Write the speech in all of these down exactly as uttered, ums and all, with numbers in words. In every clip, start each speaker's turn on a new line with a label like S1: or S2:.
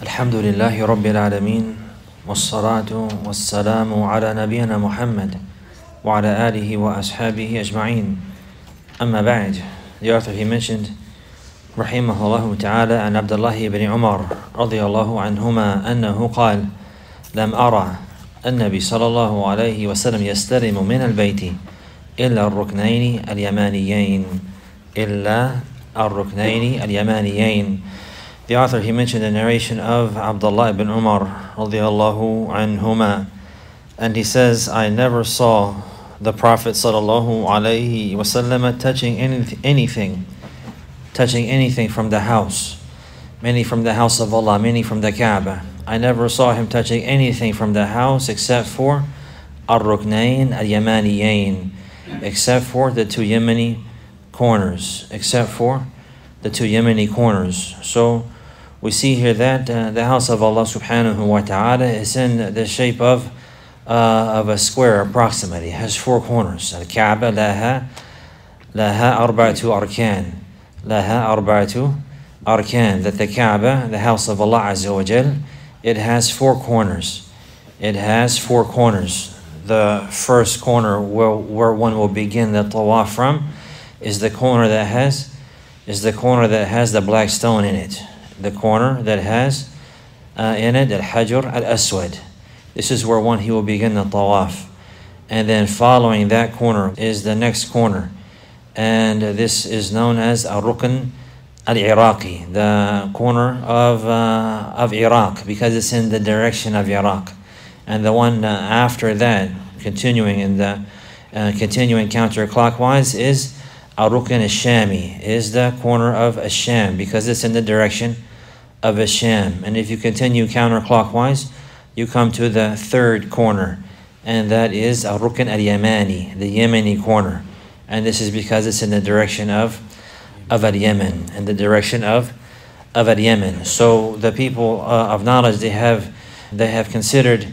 S1: الحمد لله رب العالمين والصلاة والسلام على نبينا محمد وعلى آله وأصحابه أجمعين. أما بعد, the author he mentioned رحمه الله تعالى عن عبد الله بن عمر رضي الله عنهما أنه قال: لم أرى النبي صلى الله عليه وسلم يستلم من البيت إلا الركنين اليمانيين إلا الركنين اليمانيين. The author he mentioned the narration of Abdullah ibn Umar radiallahu anhuma, and he says, I never saw the Prophet sallallahu alaihi wasallam touching any, anything touching anything from the house, meaning from the house of Allah, meaning from the Kaaba. I never saw him touching anything from the house except for al-ruknayn al-yamaniyayn, except for the two Yemeni corners, except for the two Yemeni corners. So we see here that uh, the house of Allah subhanahu wa ta'ala is in the shape of uh, of a square approximately. It has four corners. Al-Kaaba laha laha arba'atu arkan. Laha arba'atu arkan. That the Kaaba, the house of Allah Azza wa Jal, it has four corners. It has four corners. The first corner where, where one will begin the tawaf from is the corner that has is the corner that has the black stone in it. The corner that has uh, in it al-Hajar al-Aswad. This is where one he will begin the tawaf. And then following that corner is the next corner. And this is known as al-Rukn al-Iraqi, the corner of uh, of Iraq, because it's in the direction of Iraq. And the one uh, after that, continuing in the uh, continuing counterclockwise, is al-Rukn al-Shami, is the corner of Asham, because it's in the direction of Asham. And if you continue counterclockwise, you come to the third corner, and that is al-Rukn al-Yamani, the Yemeni corner. And this is because it's in the direction of of al-Yemen, in the direction of of al-Yemen. So the people uh, of knowledge, they have they have considered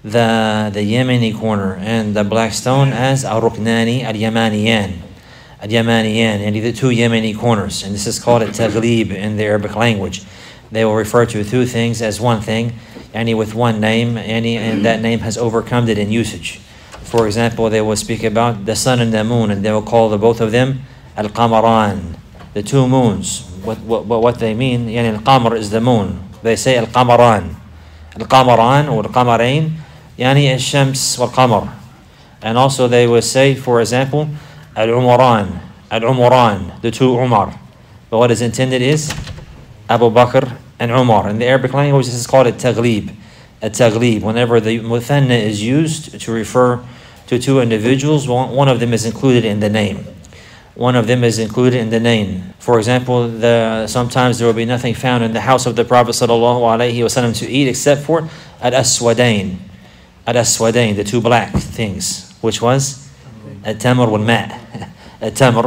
S1: the the Yemeni corner and the black stone as al-Ruknani al-Yamaniyan. Al-Yamaniyan, and the two Yemeni corners. And this is called a taghlib in the Arabic language. They will refer to two things as one thing, any with one name, any, and that name has overcome it in usage. For example, they will speak about the sun and the moon, and they will call the both of them al-Qamaran, the two moons. What what what they mean? Yani al-Qamar is the moon. They say al-Qamaran, al-Qamaran or al-Qamarain, yani al-Shams wal-Qamar. And also they will say, for example, Al-Umaran, Al-Umaran, the two Umar. But what is intended is Abu Bakr and Umar. In the Arabic language, this is called a taghlib. A taghlib. Whenever the muthanna is used to refer to two individuals, one of them is included in the name. One of them is included in the name. For example, the, sometimes there will be nothing found in the house of the Prophet sallallahu alaihi wasallam to eat except for Al-Aswadain. Al-Aswadain, the two black things, which was التمر والماء التمر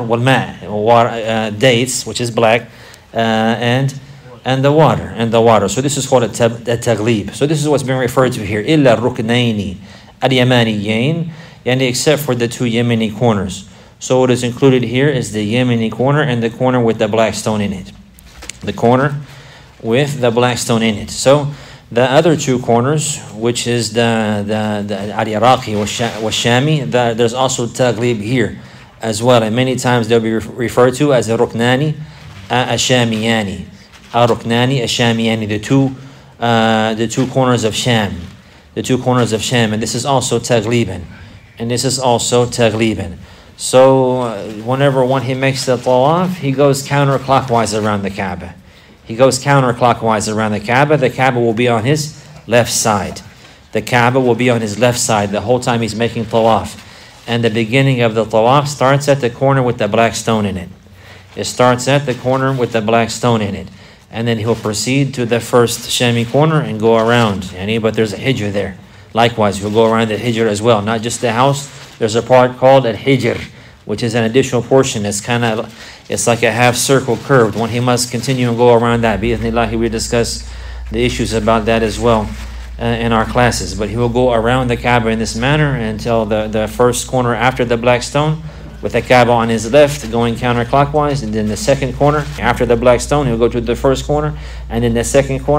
S1: والماء, dates, which is black, uh, and and the water and the water. So this is called a taghlib. So this is what's being referred to here. إلا الركنين اليمانيين, يعني except for the two Yemeni corners. So what is included here is the Yemeni corner and the corner with the black stone in it. The corner with the black stone in it. So the other two corners, which is the the, the al-Iraqi or Shami, the, there's also taghlib here as well. And many times they'll be referred to as a Ruknani a-Shamiyani. A-Ruknani a-Shamiyani, the two uh, the two corners of Sham. The two corners of Sham. And this is also taghliban. And this is also taghliban. So uh, whenever one he makes the tawaf, he goes counterclockwise around the Kaaba. He goes counterclockwise around the Kaaba. The Kaaba will be on his left side. The Kaaba will be on his left side the whole time he's making tawaf. And the beginning of the tawaf starts at the corner with the black stone in it. It starts at the corner with the black stone in it. And then he'll proceed to the first Shami corner and go around. But there's a hijr there. Likewise, he'll go around the hijr as well. Not just the house. There's a part called al-hijr, which is an additional portion. It's kind of, it's like a half circle curved. One he must continue and go around that. Bi-idhnillahi, we discuss the issues about that as well uh, in our classes. But he will go around the Kaaba in this manner until the, the first corner after the black stone, with the Kaaba on his left going counterclockwise, and then the second corner after the black stone, he'll go to the first corner, and then the second corner,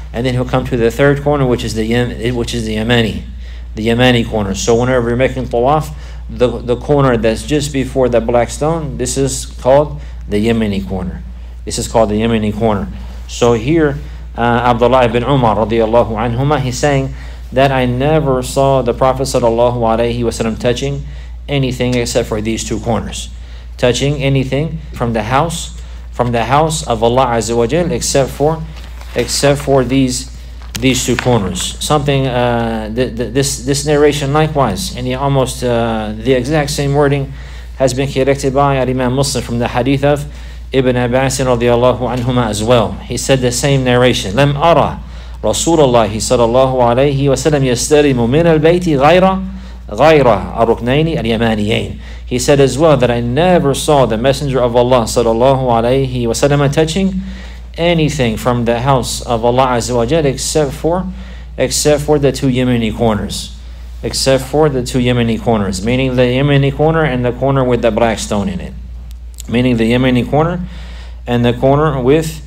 S1: and then he'll come to the third corner, which is the Yem, which is the Yamani, the Yamani corner. So whenever you're making tawaf, the the corner that's just before the black stone, this is called the Yemeni corner. This is called the Yemeni corner. So here, uh, Abdullah ibn Umar radiallahu anhuma, he's saying that I never saw the Prophet sallallahu alaihi wasallam touching anything except for these two corners, touching anything from the house, from the house of Allah Azza wa Jal, except for, except for these these two corners. Something uh, th- th- this this narration likewise, and almost uh, the exact same wording has been collected by Imam Muslim from the hadith of Ibn Abbas radiallahu anhuma as well. He said the same narration. لم أرى رسول الله صلى الله عليه وسلم يستلم من البيت غير غير الركنين اليمانيين. He said as well that I never saw the Messenger of Allah صلى الله عليه وسلم touching anything from the house of Allah Azza wa Jal except for except for the two Yemeni corners. Except for the two Yemeni corners, meaning the Yemeni corner and the corner with the black stone in it. Meaning the Yemeni corner and the corner with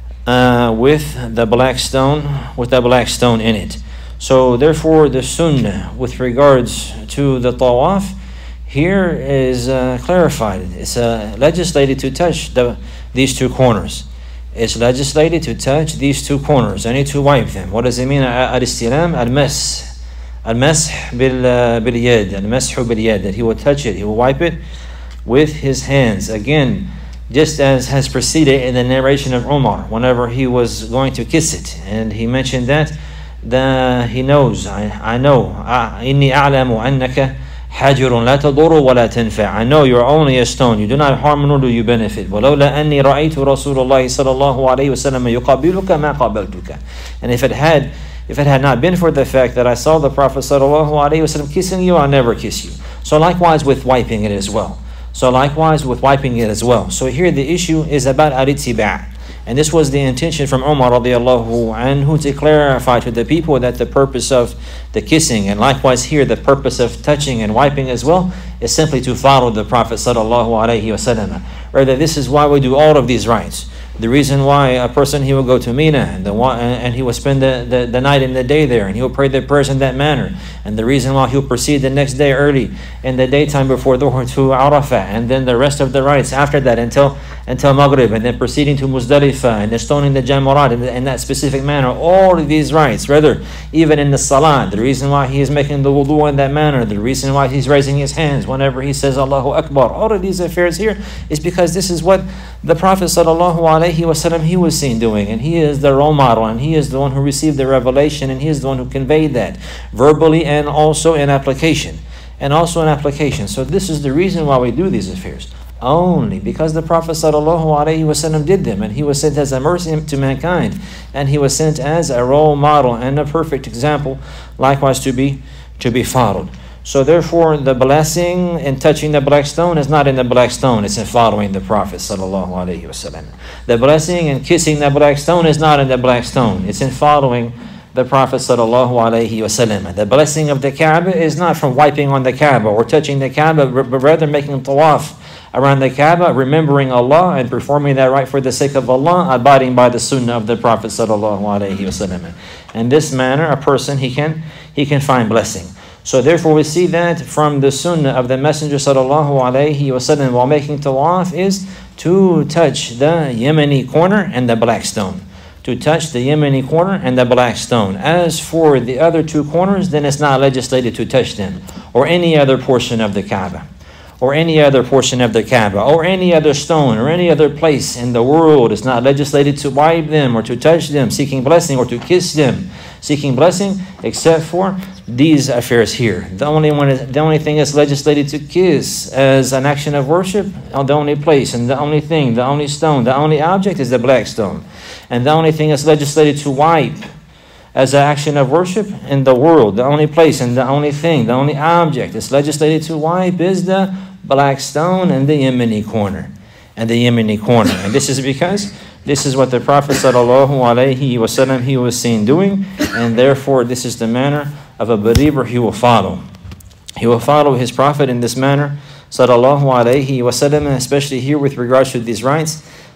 S1: uh, with the black stone with the black stone in it. So therefore the sunnah with regards to the tawaf here is uh, clarified. It's uh, legislated to touch the these two corners. It's legislated to touch these two corners. I need to wipe them. What does it mean? Al-istilam, al-mas. Al-mash bil-yad. Al-mashu bil-yad. That he will touch it. He will wipe it with his hands. Again, just as has preceded in the narration of Umar, whenever he was going to kiss it. And he mentioned that, that he knows, I, I know, إِنِّي أَعْلَمُ أَنَّكَ حَجِرٌ لَا تَضُرُ وَلَا تَنْفَعُ. I know you're only a stone, you do not harm nor do you benefit. وَلَوْلَا أَنِّي رَأَيْتُ رَسُولَ اللَّهِ صَلَى اللَّهُ عَلَيْهِ وَسَلَّمَ يُقَبِّلُكَ مَا قَبَلْتُكَ. And if it had if it had not been for the fact that I saw the Prophet sallallahu alaihi wasallam kissing you, I'll never kiss you. So likewise with wiping it as well. So likewise with wiping it as well. So here the issue is about al-ittiba'. And this was the intention from Umar radiallahu anhu to clarify to the people that the purpose of the kissing, and likewise here the purpose of touching and wiping as well, is simply to follow the Prophet sallallahu alaihi wasallam. Rather, this is why we do all of these rites. The reason why a person, he will go to Mina and, the, and he will spend the, the, the night and the day there, and he will pray the prayers in that manner. And the reason why he will proceed the next day early in the daytime before Dhuhr to Arafah, and then the rest of the rites after that until until Maghrib, and then proceeding to Muzdalifah, and then stoning the Jamarat in, in that specific manner. All of these rites, rather, even in the Salah, the reason why he is making the wudu in that manner, the reason why he's raising his hands whenever he says Allahu Akbar, all of these affairs here is because this is what the Prophet sallallahu alaihi wasallam, he was seen doing, and he is the role model, and he is the one who received the revelation, and he is the one who conveyed that verbally and also in application, and also in application. So this is the reason why we do these affairs, only because the Prophet sallallahu alaihi wasallam did them, and he was sent as a mercy to mankind, and he was sent as a role model and a perfect example, likewise to be to be followed. So therefore, the blessing in touching the black stone is not in the black stone, it's in following the Prophet sallallahu alaihi wasallam. The blessing in kissing the black stone is not in the black stone, it's in following the Prophet sallallahu alaihi wasallam. The blessing of the Kaaba is not from wiping on the Kaaba or touching the Kaaba, but rather making tawaf around the Kaaba, remembering Allah and performing that right for the sake of Allah, abiding by the sunnah of the Prophet sallallahu alaihi wasallam. In this manner, a person, he can he can find blessing. So therefore we see that from the sunnah of the Messenger sallallahu alaihi wasallam while making tawaf is to touch the Yemeni corner and the black stone. To touch the Yemeni corner and the black stone. As for the other two corners, then it's not legislated to touch them, or any other portion of the Kaaba, or any other portion of the Kaaba, or any other stone, or any other place in the world. It's not legislated to wipe them or to touch them, seeking blessing, or to kiss them, seeking blessing, except for these affairs here. The only one is, the only thing that's legislated to kiss as an action of worship, the only place and the only thing, the only stone, the only object is the black stone. And the only thing that's legislated to wipe as an action of worship in the world, the only place and the only thing, the only object that's legislated to wipe is the black stone and the Yemeni corner. And the Yemeni corner. And this is because this is what the Prophet sallallahu alaihi wasallam, he was seen doing, and therefore this is the manner of a believer he will follow. He will follow his Prophet in this manner, sallallahu alaihi wasallam, especially here with regards to these rights,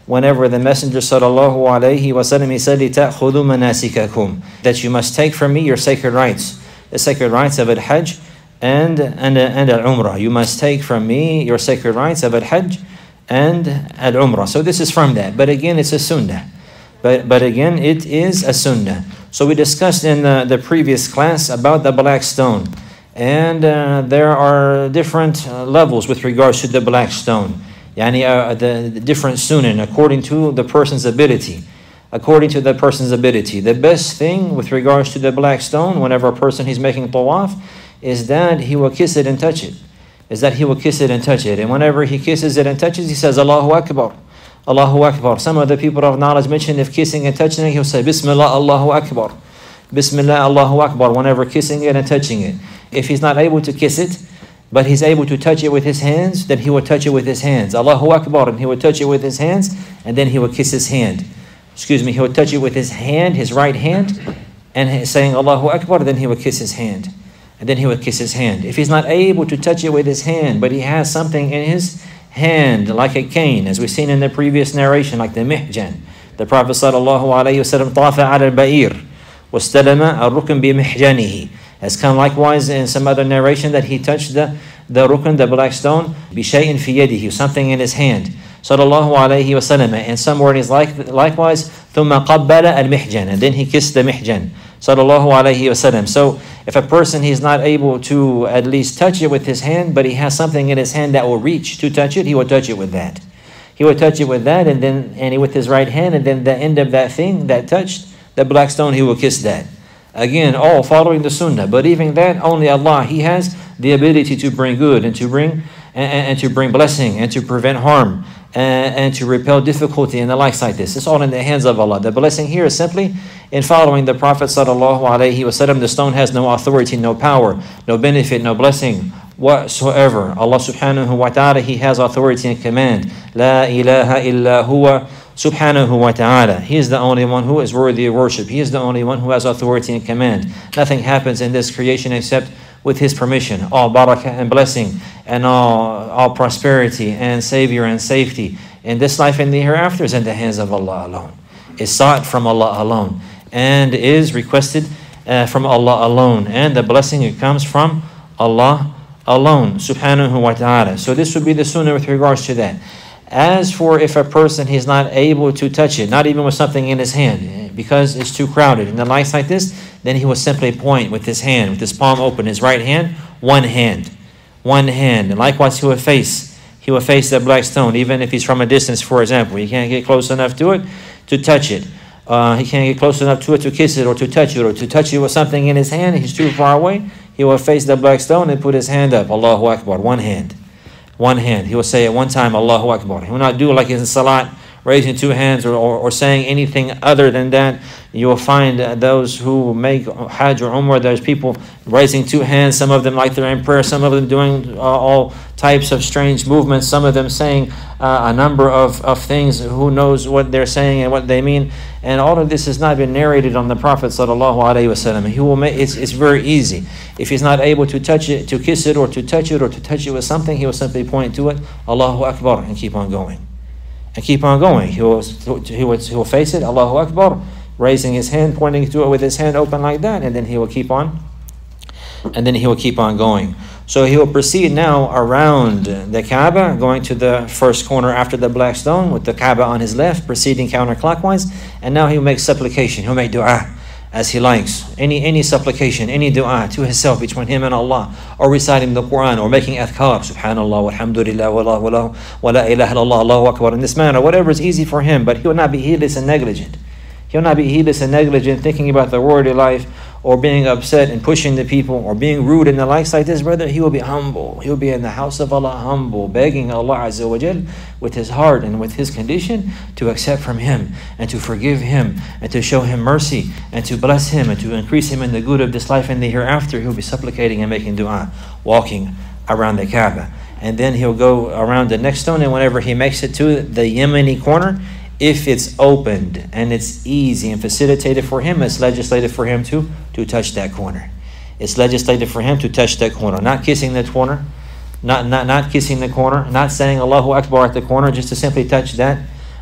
S1: whenever the Messenger sallallahu alayhi wa sallam, he said, لِتَأْخُذُوا مَنَاسِكَكُمْ, that you must take from me your sacred rites, the sacred rites of al-Hajj and, and, and al-Umrah. You must take from me your sacred rites of al-Hajj and al-Umrah. So this is from that. But again, it's a sunnah. But, but again, it is a sunnah. So we discussed in the, the previous class about the black stone. And uh, there are different uh, levels with regards to the black stone. Yani, uh, the, the different sunan according to the person's ability. According to the person's ability. The best thing with regards to the black stone, whenever a person is making tawaf, is that he will kiss it and touch it. Is that he will kiss it and touch it. And whenever he kisses it and touches, he says, Allahu Akbar. Allahu Akbar. Some of the people of knowledge mention if kissing and touching it, he'll say, Bismillah, Allahu Akbar. Bismillah, Allahu Akbar, whenever kissing it and touching it. If he's not able to kiss it, but he's able to touch it with his hands, then he will touch it with his hands. Allahu Akbar, and he will touch it with his hands, and then he will kiss his hand. Excuse me, he will touch it with his hand, his right hand, and saying Allahu Akbar, then he will kiss his hand. And then he will kiss his hand. If he's not able to touch it with his hand, but he has something in his hand, like a cane, as we've seen in the previous narration, like the mihjan. The Prophet sallallahu alayhi wa sallam, طَافَ عَلَى الْبَئِيرِ وَاسْتَلَمَ الرُّكْنَ بِمِحْجَانِهِ. Has come likewise in some other narration that he touched the, the rukn, the black stone, بِشَيْءٍ فِي يَدِهِ, something in his hand. Sallallahu alayhi wa sallam. And some word is like, likewise, ثُمَّ قَبَّلَ الْمِحْجَانِ, and then he kissed the mihjan. Sallallahu alayhi wa sallam. So if a person he's not able to at least touch it with his hand, but he has something in his hand that will reach to touch it, he will touch it with that. He will touch it with that, and then and he, with his right hand, and then the end of that thing that touched the black stone, he will kiss that. Again, all following the sunnah. But even that, only Allah, He has the ability to bring good and to bring and, and to bring blessing and to prevent harm and, and to repel difficulty and the likes like this. It's all in the hands of Allah. The blessing here is simply in following the Prophet sallallahu alaihi wasallam. The stone has no authority, no power, no benefit, no blessing whatsoever. Allah subhanahu wa ta'ala, He has authority and command. La ilaha illa huwa subhanahu wa ta'ala. He is the only one who is worthy of worship. He is the only one who has authority and command. Nothing happens in this creation except with His permission. All barakah and blessing and all, all prosperity and savior and safety in this life and the hereafter is in the hands of Allah alone. Is sought from Allah alone and is requested uh, from Allah alone. And the blessing, it comes from Allah alone, subhanahu wa ta'ala. So this would be the sunnah with regards to that. As for if a person he's not able to touch it, not even with something in his hand, because it's too crowded and the likes like this, then he will simply point with his hand, with his palm open, his right hand, one hand, one hand. And likewise he will face, he will face the black stone, even if he's from a distance, for example. He can't get close enough to it to touch it. Uh, he can't get close enough to it to kiss it or to touch it or to touch it with something in his hand. He's too far away. He will face the black stone and put his hand up. Allahu Akbar, one hand. One hand. He will say at one time, Allahu Akbar. He will not do like in Salat, raising two hands or, or, or saying anything other than that. You will find uh, those who make Hajj or Umrah, there's people raising two hands, some of them like they're in prayer, some of them doing uh, all types of strange movements, some of them saying uh, a number of, of things, who knows what they're saying and what they mean. And all of this has not been narrated on the Prophet sallallahu alaihi wasallam. He will make it's, it's very easy. If he's not able to touch it, to kiss it, or to touch it, or to touch it with something, he will simply point to it, Allahu Akbar, and keep on going. And keep on going. He will, he will, he will face it, Allahu Akbar, raising his hand, pointing to it with his hand open like that, and then he will keep on, and then he will keep on going. So he will proceed now around the Kaaba, going to the first corner after the black stone, with the Kaaba on his left, proceeding counterclockwise, and now he will make supplication, he'll make dua as he likes. Any any supplication, any dua to himself, between him and Allah, or reciting the Quran, or making adhkar, subhanallah, walhamdulillah, wa la wa la ilaha illallah, Allahu Akbar, in this manner, whatever is easy for him, but he will not be heedless and negligent. He will not be heedless and negligent, thinking about the worldly life, or being upset and pushing the people, or being rude and the likes like this. Brother, he will be humble. He will be in the house of Allah humble, begging Allah Azza wa Jal with his heart and with his condition to accept from Him and to forgive him and to show him mercy and to bless him and to increase him in the good of this life and the hereafter. He'll be supplicating and making dua, walking around the Kaaba. And then he'll go around the next stone, and whenever he makes it to the Yemeni corner, if it's opened and it's easy and facilitated for him, it's legislated for him to, to touch that corner. It's legislated for him to touch that corner. Not kissing the corner, not, not, not kissing the corner, not saying Allahu Akbar at the corner, just to simply touch that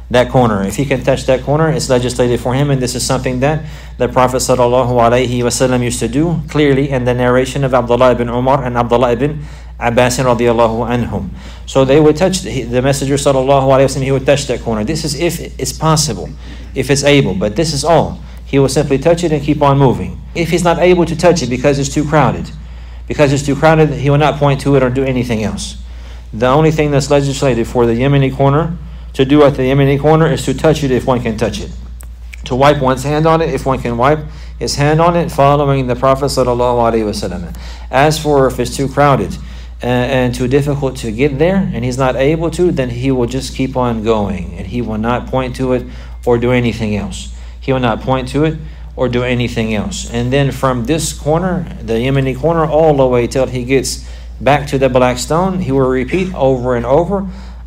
S1: that corner. If he can touch that corner, it's legislated for him, and this is something that the Prophet sallallahu alaihi wasallam used to do, clearly in the narration of Abdullah ibn Umar and Abdullah ibn Abbas radiallahu anhum. So they would touch, the, the Messenger sallallahu alaihi wasallam, he would touch that corner. This is if it's possible, if it's able, but this is all. He will simply touch it and keep on moving. If he's not able to touch it because it's too crowded, because it's too crowded, he will not point to it or do anything else. The only thing that's legislated for the Yemeni corner to do at the Yemeni corner is to touch it if one can touch it. To wipe one's hand on it if one can wipe his hand on it, following the Prophet sallallahu alaihi wasallam. As for if it's too crowded uh, and too difficult to get there and he's not able to, then he will just keep on going and he will not point to it or do anything else. He will not point to it or do anything else. And then from this corner, the Yemeni corner, all the way till he gets back to the black stone, he will repeat over and over,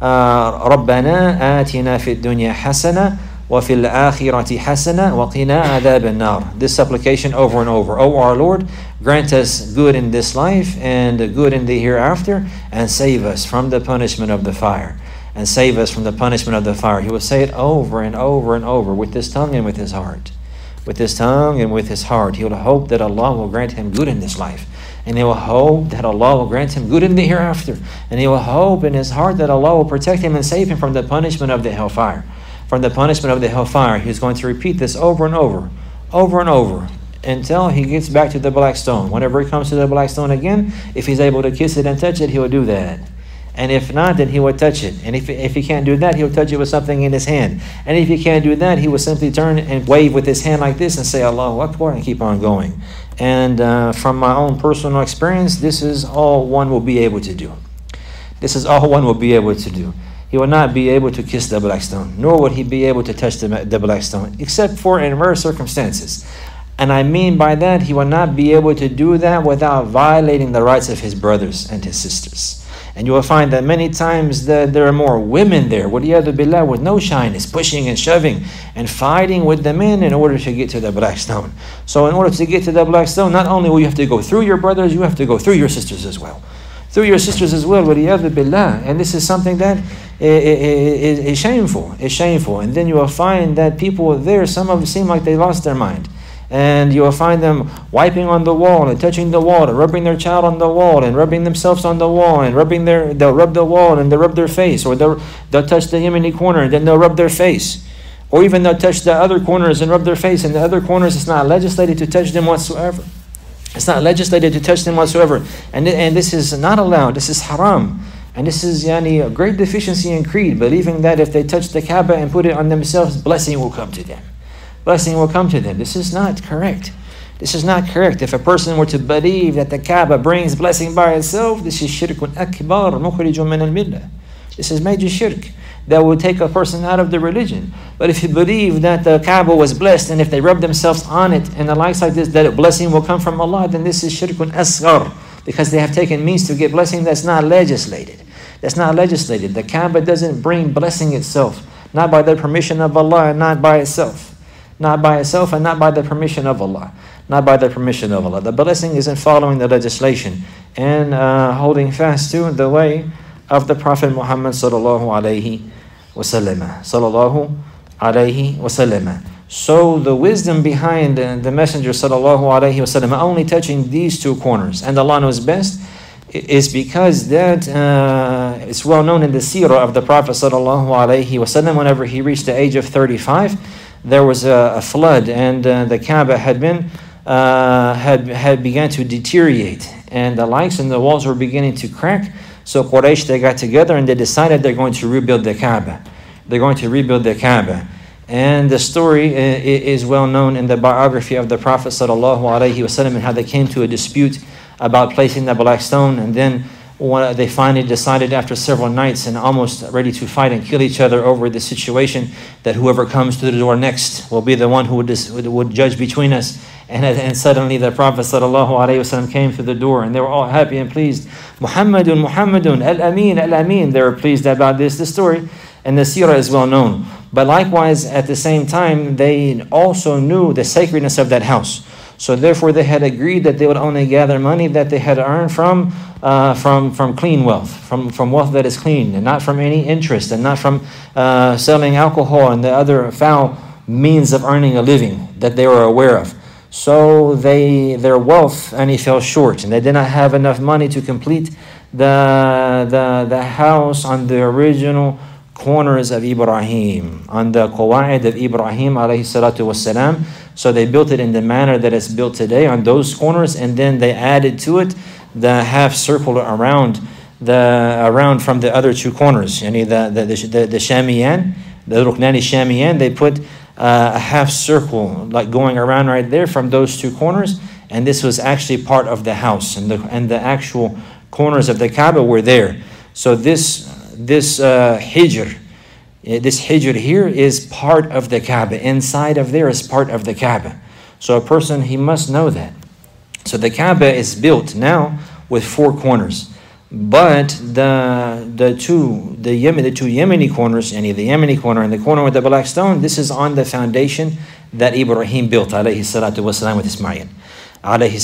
S1: رَبَّنَا آتِنَا فِي الدُّنْيَا حَسَنَةً وَفِي الْآخِرَةِ حَسَنَةً وَقِنَا عَذَابَ النَّارِ. This supplication over and over. O our Lord, grant us good in this life and good in the hereafter, and save us from the punishment of the fire. And save us from the punishment of the fire. He will say it over and over and over with his tongue and with his heart. With his tongue and with his heart. He will hope that Allah will grant him good in this life. And he will hope that Allah will grant him good in the hereafter. And he will hope in his heart that Allah will protect him and save him from the punishment of the hellfire. From the punishment of the hellfire. He's going to repeat this over and over, over and over, until he gets back to the black stone. Whenever he comes to the black stone again, if he's able to kiss it and touch it, he will do that. And if not, then he will touch it. And if, if he can't do that, he'll touch it with something in his hand. And if he can't do that, he will simply turn and wave with his hand like this and say, Allahu Akbar, and keep on going. And uh, from my own personal experience, this is all one will be able to do. This is all one will be able to do. He will not be able to kiss the black stone, nor would he be able to touch the, the black stone, except for in rare circumstances. And I mean by that, he will not be able to do that without violating the rights of his brothers and his sisters. And you will find that many times that there are more women there, waliyadu billah, with no shyness, pushing and shoving and fighting with the men in order to get to the black stone. So in order to get to the black stone, not only will you have to go through your brothers, you have to go through your sisters as well. Through your sisters as well, waliyadu billah. And this is something that is, is shameful, is shameful. And then you will find that people there, some of them seem like they lost their mind. And you will find them wiping on the wall and touching the wall and rubbing their child on the wall and rubbing themselves on the wall and rubbing their, they'll rub the wall and they'll rub their face, or they'll, they'll touch the Yemeni corner and then they'll rub their face. Or even they'll touch the other corners and rub their face, and the other corners, it's not legislated to touch them whatsoever. It's not legislated to touch them whatsoever. And, and this is not allowed. This is haram. And this is yani, a great deficiency in creed, believing that if they touch the Kaaba and put it on themselves, blessing will come to them. Blessing will come to them. This is not correct. This is not correct. If a person were to believe that the Kaaba brings blessing by itself, this is shirkun akbar mukhrijun min al-millah. This is major shirk that will take a person out of the religion. But if you believe that the Kaaba was blessed, and if they rub themselves on it and the likes like this, that a blessing will come from Allah, then this is shirkun asghar, because they have taken means to get blessing that's not legislated. That's not legislated. The Kaaba doesn't bring blessing itself, not by the permission of Allah and not by itself. Not by itself and not by the permission of Allah. Not by the permission of Allah. The blessing is in following the legislation and uh, holding fast to the way of the Prophet Muhammad sallallahu alayhi wasallam. Sallallahu alayhi wasallam. So the wisdom behind the, the Messenger sallallahu alayhi wasallam only touching these two corners, and Allah knows best, is because that uh, it's well known in the seerah of the Prophet sallallahu alayhi wasallam. Whenever he reached the age of thirty-five, there was a, a flood, and uh, the Kaaba had been uh, had had began to deteriorate, and the lights and the walls were beginning to crack. So Quraysh, they got together and they decided they're going to rebuild the Kaaba. They're going to rebuild the Kaaba. And the story is well known in the biography of the Prophet sallallahu alaihi wasallam, and how they came to a dispute about placing the black stone, and then they finally decided after several nights and almost ready to fight and kill each other over the situation, that whoever comes to the door next will be the one who would, would judge between us. And, and suddenly the Prophet ﷺ came to the door, and they were all happy and pleased. Muhammadun, Muhammadun, Al-Amin, Al-Amin. They were pleased about this. The story and the seerah is well known. But likewise, at the same time, they also knew the sacredness of that house. So therefore they had agreed that they would only gather money that they had earned from uh, from from clean wealth, from, from wealth that is clean, and not from any interest, and not from uh, selling alcohol and the other foul means of earning a living that they were aware of. So they their wealth and he fell short, and they did not have enough money to complete the the the house on the original corners of Ibrahim, on the qawaid of Ibrahim alayhi salatu wassalam. So they built it in the manner that it's built today on those corners, and then they added to it the half circle around the around from the other two corners. Yani the the the, the, the Shamiyan, the Ruknani Shamiyan, they put uh, a half circle like going around right there from those two corners, and this was actually part of the house, and the and the actual corners of the Kaaba were there. So this this uh, hijr, this hijr here is part of the Kaaba. Inside of there is part of the Kaaba. So a person, he must know that. So the Kaaba is built now with four corners, but the the two the Yemen the two Yemeni corners, any the Yemeni corner and the corner with the black stone, this is on the foundation that Ibrahim built alayhi salatu wasalam with Ismail. Alayhi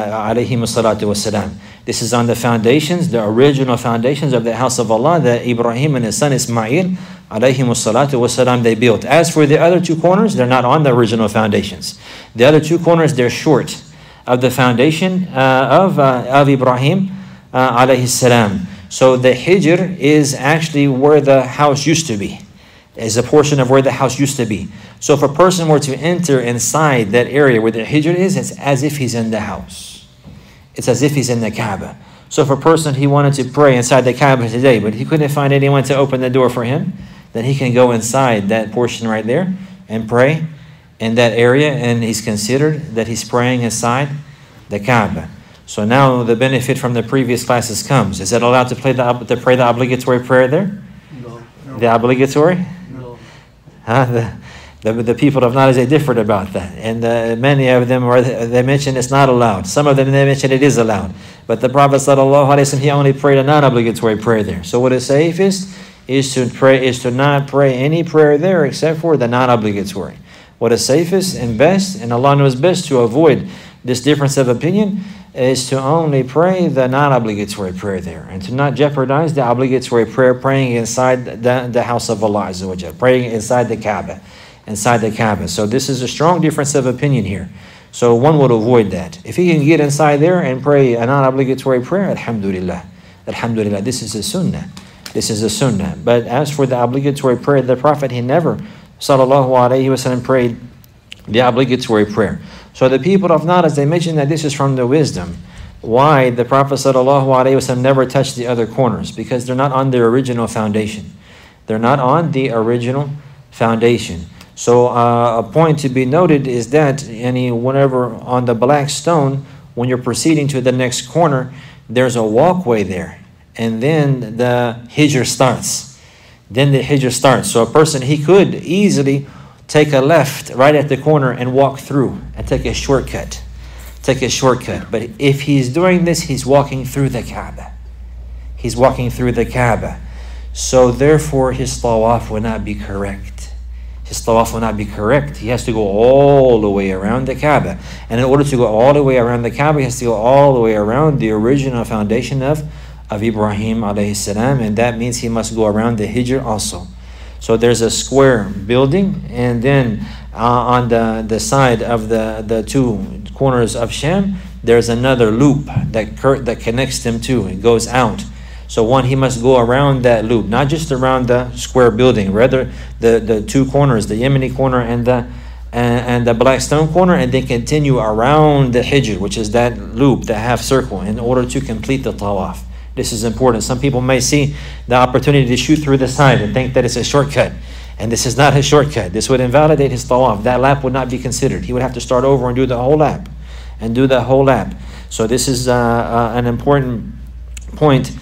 S1: salatu wasalam. This is on the foundations, the original foundations of the house of Allah that Ibrahim and his son Ismail alayhi salatu wasalam they built. As for the other two corners, they're not on the original foundations. The other two corners, they're short of the foundation uh, of uh, of Ibrahim uh, alayhi salam. So the hijr is actually where the house used to be, is a portion of where the house used to be. So if a person were to enter inside that area where the hijr is, it's as if he's in the house. It's as if he's in the Kaaba. So if a person, he wanted to pray inside the Kaaba today, but he couldn't find anyone to open the door for him, then he can go inside that portion right there and pray in that area, and he's considered that he's praying inside the Kaaba. So now the benefit from the previous classes comes. Is it allowed to, play the, to pray the obligatory prayer there?
S2: No. no.
S1: The obligatory?
S2: No.
S1: Huh? The, the, the people of knowledge, they differed about that. And uh, many of them, are, they mention it's not allowed. Some of them, they mention it is allowed. But the Prophet ﷺ, he only prayed a non-obligatory prayer there. So what is safest is to pray, is to not pray any prayer there except for the non-obligatory. What is safest and best, and Allah knows best to avoid this difference of opinion, is to only pray the non-obligatory prayer there, and to not jeopardize the obligatory prayer praying inside the, the house of Allah Azza wa Jal, praying inside the Kaaba, inside the Kaaba. So this is a strong difference of opinion here. So one would avoid that. If he can get inside there and pray a non-obligatory prayer, alhamdulillah, alhamdulillah, this is a sunnah. This is a sunnah. But as for the obligatory prayer, the Prophet, he never, sallallahu alayhi wa sallam, prayed the obligatory prayer. So the people of knowledge, they mention that this is from the wisdom. Why the Prophet sallallahu alaihi wasallam never touched the other corners? Because they're not on their original foundation. They're not on the original foundation. So uh, a point to be noted is that any whenever on the black stone, when you're proceeding to the next corner, there's a walkway there, and then the hijr starts. Then the hijr starts. So a person, he could easily take a left right at the corner and walk through and take a shortcut. Take a shortcut. But if he's doing this, he's walking through the Kaaba. He's walking through the Kaaba. So therefore his tawaf will not be correct. His tawaf will not be correct. He has to go all the way around the Kaaba. And in order to go all the way around the Kaaba, he has to go all the way around the original foundation of, of Ibrahim alayhi salam. And that means he must go around the hijr also. So there's a square building, and then uh, on the, the side of the, the two corners of Sham, there's another loop that cur- that connects them two. It goes out. So one, he must go around that loop, not just around the square building, rather the, the two corners, the Yemeni corner and the and, and the black stone corner, and then continue around the hijr, which is that loop, the half circle, in order to complete the tawaf. This is important. Some people may see the opportunity to shoot through the side and think that it's a shortcut. And this is not a shortcut. This would invalidate his tawaf. That lap would not be considered. He would have to start over and do the whole lap. And do the whole lap. So this is uh, uh, an important point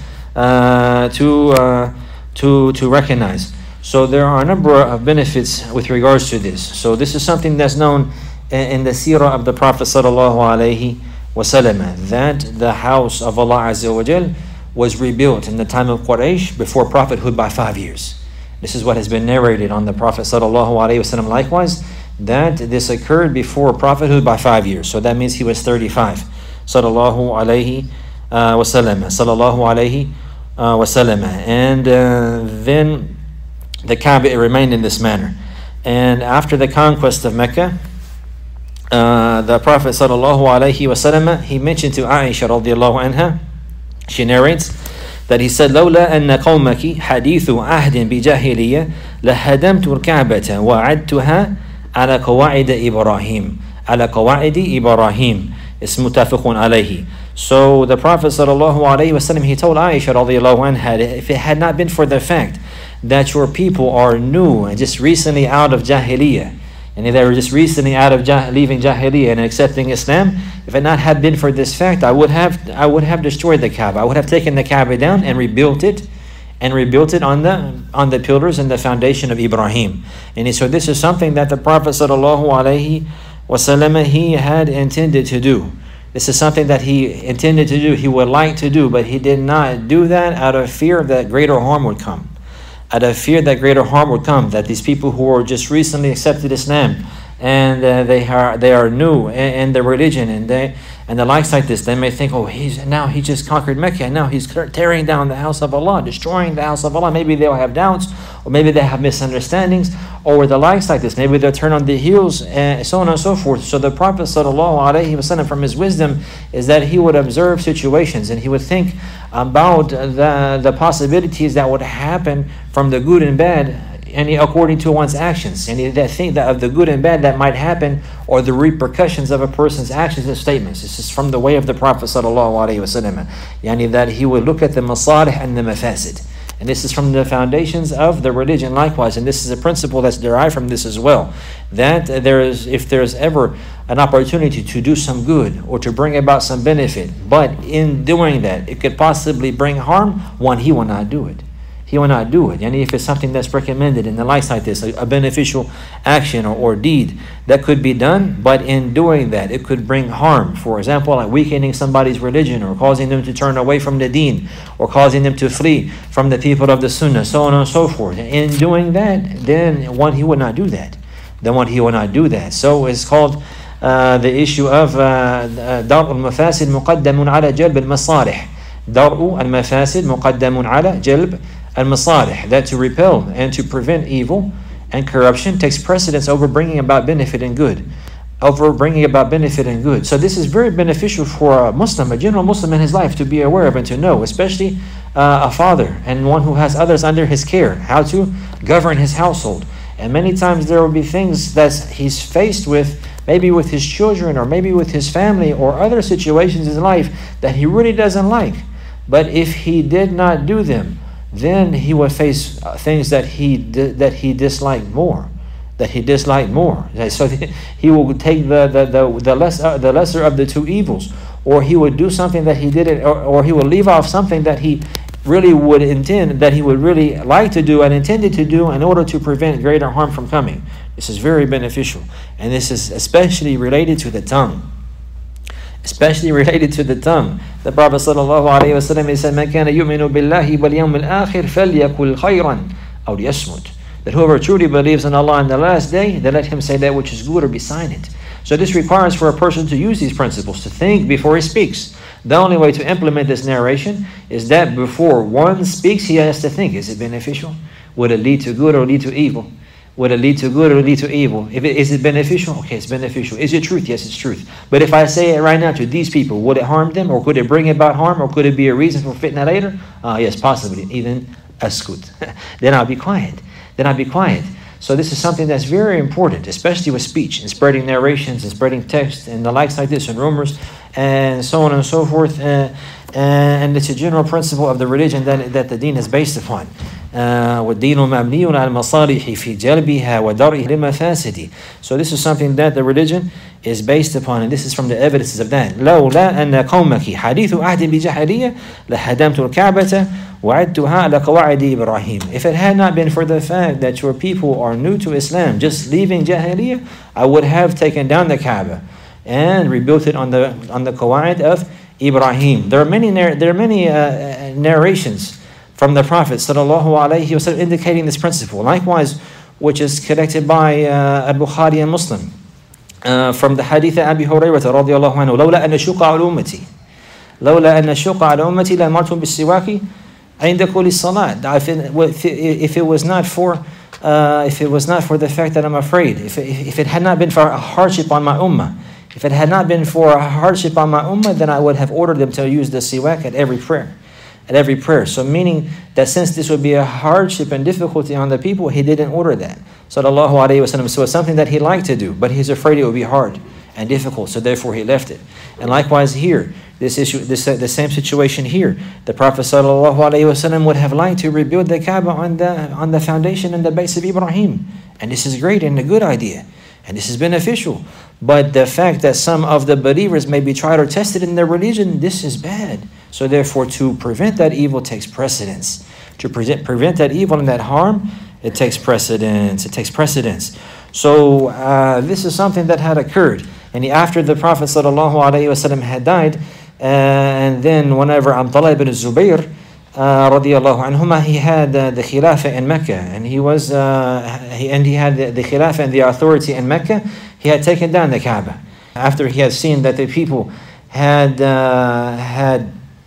S1: uh, to, uh, to, to recognize. So there are a number of benefits with regards to this. So this is something that's known in the seerah of the Prophet sallallahu alaihi wasallam, that the house of Allah Azza wa Jal was rebuilt in the time of Quraysh before prophethood by five years. This is what has been narrated on the Prophet sallallahu alaihi wasallam. Likewise, that this occurred before prophethood by five years. So that means he was thirty-five. Sallallahu alayhi uh, wa sallam. Sallallahu alayhi uh, wa sallam. And uh, then the Kaaba remained in this manner. And after the conquest of Mecca, uh, the Prophet sallallahu alayhi wa sallam, he mentioned to Aisha radiallahu anha, she narrates that he said, لولا أن قومك حديث عهد بجاهلية لهدمت الكعبة وعدتها على قواعد إبراهيم على قواعد إبراهيم. It's متفق عليه. So the Prophet sallallahu alayhi wa sallam, he told Aisha radiallahu anha, if it had not been for the fact that your people are new and just recently out of Jahiliyyah, and they were just recently out of jah- leaving Jahiliyyah and accepting Islam, if it not had been for this fact, I would have I would have destroyed the Kaaba. I would have taken the Kaaba down and rebuilt it, and rebuilt it on the on the pillars and the foundation of Ibrahim. And so this is something that the Prophet sallallahu alaihi wasallam, he had intended to do. This is something that he intended to do. He would like to do, but he did not do that out of fear that greater harm would come. Out of fear that greater harm would come, that these people who are just recently accepted Islam and uh, they are they are new in, in their religion and they and the likes like this, they may think, oh, he's now he just conquered Mecca and now he's tearing down the house of Allah, destroying the house of Allah. Maybe they'll have doubts, or maybe they have misunderstandings, or the likes like this. Maybe they'll turn on the heels, and so on and so forth. So the Prophet sallallahu alaihi wasallam, from his wisdom, is that he would observe situations and he would think about the the possibilities that would happen from the good and bad, and according to one's actions, and that think that of the good and bad that might happen, or the repercussions of a person's actions and statements. This is from the way of the Prophet sallallahu alaihi wasallam. Yani that he would look at the masalih and the mafasid. And this is from the foundations of the religion likewise. And this is a principle that's derived from this as well. That there is, if there's ever an opportunity to do some good or to bring about some benefit, but in doing that, it could possibly bring harm, one, he will not do it. He will not do it. And if it's something that's recommended in the likes like this, a, a beneficial action or, or deed that could be done, but in doing that, it could bring harm. For example, like weakening somebody's religion or causing them to turn away from the deen or causing them to flee from the people of the sunnah, so on and so forth. In doing that, then one, he would not do that. Then one, he will not do that. So it's called uh, the issue of دَرْءُ الْمَفَاسِدْ مُقَدَّمٌ عَلَى جَلْبِ الْمَصَالِحِ. دَرْءُ الْمَفَاسِدْ مُقَدَّمٌ عَلى جَلْبِ al-masalih, that to repel and to prevent evil and corruption takes precedence over bringing about benefit and good. Over bringing about benefit and good. So this is very beneficial for a Muslim, a general Muslim in his life, to be aware of and to know, especially uh, a father and one who has others under his care, how to govern his household. And many times there will be things that he's faced with, maybe with his children or maybe with his family or other situations in life that he really doesn't like. But if he did not do them, then he would face things that he di- that he disliked more, that he disliked more. So he will take the the the, the lesser the lesser of the two evils, or he would do something that he did it, or, or he would leave off something that he really would intend, that he would really like to do and intended to do in order to prevent greater harm from coming. This is very beneficial, and this is especially related to the tongue. Especially related to the tongue. The Prophet sallallahu alaihi wasallam, he said, "Man kana yu'minu billahi wal yawmil akhir falyakul khayran aw liyasmut." That whoever truly believes in Allah and the last day, then let him say that which is good or be silent. So this requires for a person to use these principles, to think before he speaks. The only way to implement this narration is that before one speaks, he has to think: is it beneficial? Would it lead to good or lead to evil? Would it lead to good or lead to evil? If it, is it beneficial? Okay, it's beneficial. Is it truth? Yes, it's truth. But if I say it right now to these people, would it harm them? Or could it bring about harm? Or could it be a reason for fitna later? Uh, yes, possibly. Even askut. Then I'll be quiet. Then I'll be quiet. So this is something that's very important, especially with speech and spreading narrations and spreading text and the likes like this and rumors and so on and so forth. Uh, and it's a general principle of the religion that, that the deen is based upon. وَالدِّينُ مَبْنِيٌّ عَلَى الْمَصَالِحِ فِي جَلْبِهَا وَدَرْءِ الْمَفَاسِدِ. So this is something that the religion is based upon, and this is from the evidences of that. لَوْلَا أَنَّ قَوْمَكِ حَدِيثُ عَهْدٍ بِجَاهِلِيَّةٍ لَهَدَمْتُ الْكَعْبَةَ وَعَدْتُهَا عَلَى قَوَاعِدِ إِبْرَاهِيمَ. If it had not been for the fact that your people are new to Islam, just leaving Jahiliyyah, I would have taken down the Kaaba and rebuilt it on the on the qawaid of Ibrahim. There are many there are many uh, narrations from the Prophet sallallahu alaihi wasallam indicating this principle. Likewise, which is collected by uh, Al-Bukhari and Muslim. Uh, from the hadith of Abi Hurairah radiallahu anhu, لولا أن أشق على أمتي لولا أن أشق على أمتي لأمرتهم بالسواك عند كل الصلاة. If it was not for uh, if it was not for the fact that I'm afraid, if it, if it had not been for a hardship on my ummah, if it had not been for a hardship on my ummah, then I would have ordered them to use the siwak at every prayer. At every prayer. So meaning that since this would be a hardship and difficulty on the people, he didn't order that. Sallallahu alayhi wa sallam. So it's something that he liked to do, but he's afraid it would be hard and difficult, so therefore he left it. And likewise here, this issue, this uh, the same situation here. The Prophet sallallahu alayhi wa sallam would have liked to rebuild the Kaaba on the on the foundation and the base of Ibrahim. And this is great and a good idea. And this is beneficial. But the fact that some of the believers may be tried or tested in their religion, this is bad. So therefore, to prevent that evil takes precedence. To prevent, prevent that evil and that harm, it takes precedence. It takes precedence. So uh, this is something that had occurred. And after the Prophet ﷺ had died, uh, and then whenever Abdullah ibn Zubayr, uh, radiallahu anhuma, he had uh, the Khilafah in Mecca, and he was, uh, he, and he had the, the Khilafah and the authority in Mecca. He had taken down the Kaaba after he had seen that the people had uh, had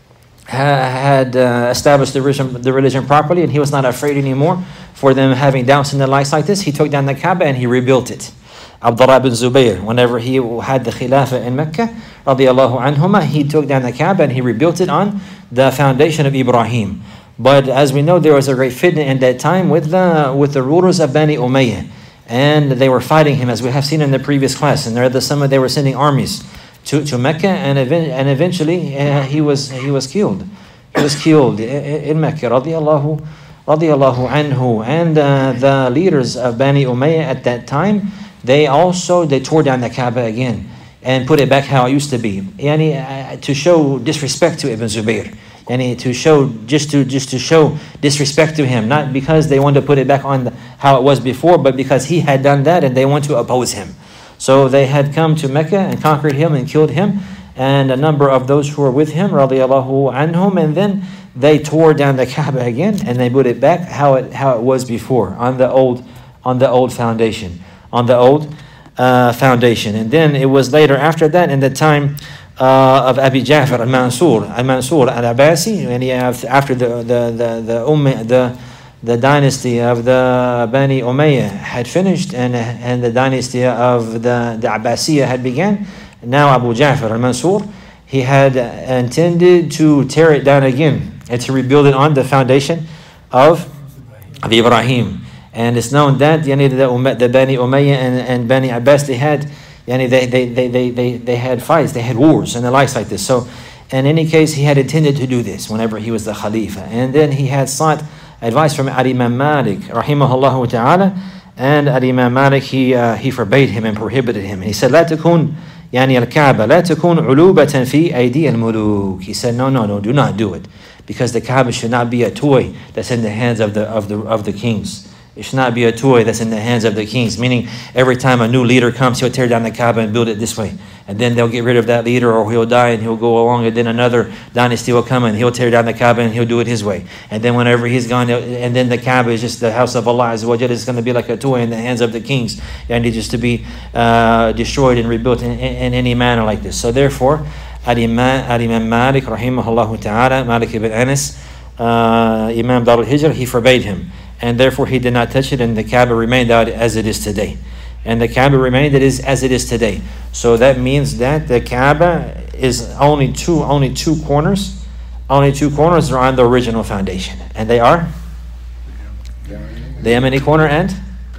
S1: had uh, established the religion, the religion properly, and he was not afraid anymore for them having doubts in their lives like this. He took down the Kaaba and he rebuilt it. Abdullah ibn Zubayr, whenever he had the Khilafah in Mecca, radiallahu anhuma, he took down the Kaaba and he rebuilt it on the foundation of Ibrahim. But as we know, there was a great fitna in that time with the with the rulers of Bani Umayyah, and they were fighting him, as we have seen in the previous class. And there, the some they were sending armies to, to Mecca, and even, and eventually uh, he was he was killed. He was killed in, in Mecca, radiallahu radiallahu anhu. And uh, the leaders of Bani Umayyah at that time, they also they tore down the Kaaba again and put it back how it used to be, yani, uh, to show disrespect to Ibn Zubayr. And to show, just to just to show disrespect to him, not because they wanted to put it back on the, how it was before, but because he had done that and they want to oppose him. So they had come to Mecca and conquered him and killed him, and a number of those who were with him, radiallahu anhum, and then they tore down the Kaaba again and they put it back how it how it was before, on the old on the old foundation, on the old uh, foundation. And then it was later after that, in the time Uh, of Abi Ja'far al-Mansur, al-Mansur al-Abbasi, and he have, after the the the the, Umm, the the dynasty of the Bani Umayyah had finished, and and the dynasty of the the Abbasiyah had begun. Now Abu Ja'far al-Mansur, he had intended to tear it down again and to rebuild it on the foundation of of Ibrahim. And it's known that yani, the, the Bani Umayyah and, and Bani Abbas, they had Yani they, they, they, they, they, they had fights, they had wars and the likes like this. So in any case, he had intended to do this whenever he was the Khalifa. And then he had sought advice from Al-Imam Malik, rahimahullah ta'ala. And Al-Imam Malik, he, uh, he forbade him and prohibited him. And he said, لا تكون يعني الكعبة لا تكون علوبة في أيدي الملوك. He said, no, no, no, do not do it. Because the Kaaba should not be a toy that's in the hands of the, of the, of the kings. It should not be a toy that's in the hands of the kings. Meaning, every time a new leader comes, he'll tear down the Kaaba and build it this way. And then they'll get rid of that leader, or he'll die and he'll go along, and then another dynasty will come and he'll tear down the Kaaba and he'll do it his way. And then whenever he's gone, and then the Kaaba is just the house of Allah Azza wa Jalla, is going to be like a toy in the hands of the kings. And it's just to be uh, destroyed and rebuilt in, in, in any manner like this. So therefore, Al-Imam, Al-Imam Malik, rahimahullah ta'ala, Malik ibn Anas, uh, Imam Dar al-Hijr, he forbade him. And therefore he did not touch it, and the Kaaba remained out as it is today. And the Kaaba remained it is as it is today. So that means that the Kaaba is only two only two corners. Only two corners are on the original foundation. And they are the Yemeni corner and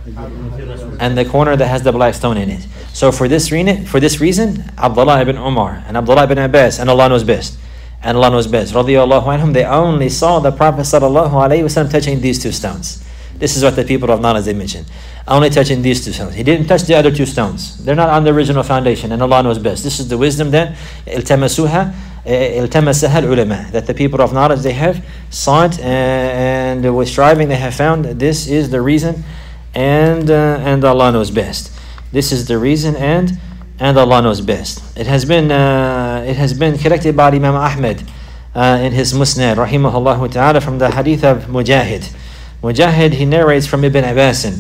S1: and the corner that has the black stone in it. So for this reason, for this reason, Abdullah ibn Umar and Abdullah ibn Abbas, and Allah knows best. And Allah knows best, radiyallahu anhum, they only saw the Prophet sallallahu alayhi wa sallam touching these two stones. This is what the people of knowledge, they mentioned. Only touching these two stones. He didn't touch the other two stones. They're not on the original foundation, and Allah knows best. This is the wisdom that iltamasuha, iltamasaha al-ulama, that the people of knowledge, they have sought, and with striving they have found that this is the reason, and uh, and Allah knows best. This is the reason, and and Allah knows best. It has been uh, it has been collected by Imam Ahmed uh, in his Musnad, rahimahullah ta'ala, from the hadith of Mujahid. Mujahid, he narrates from Ibn Abbas,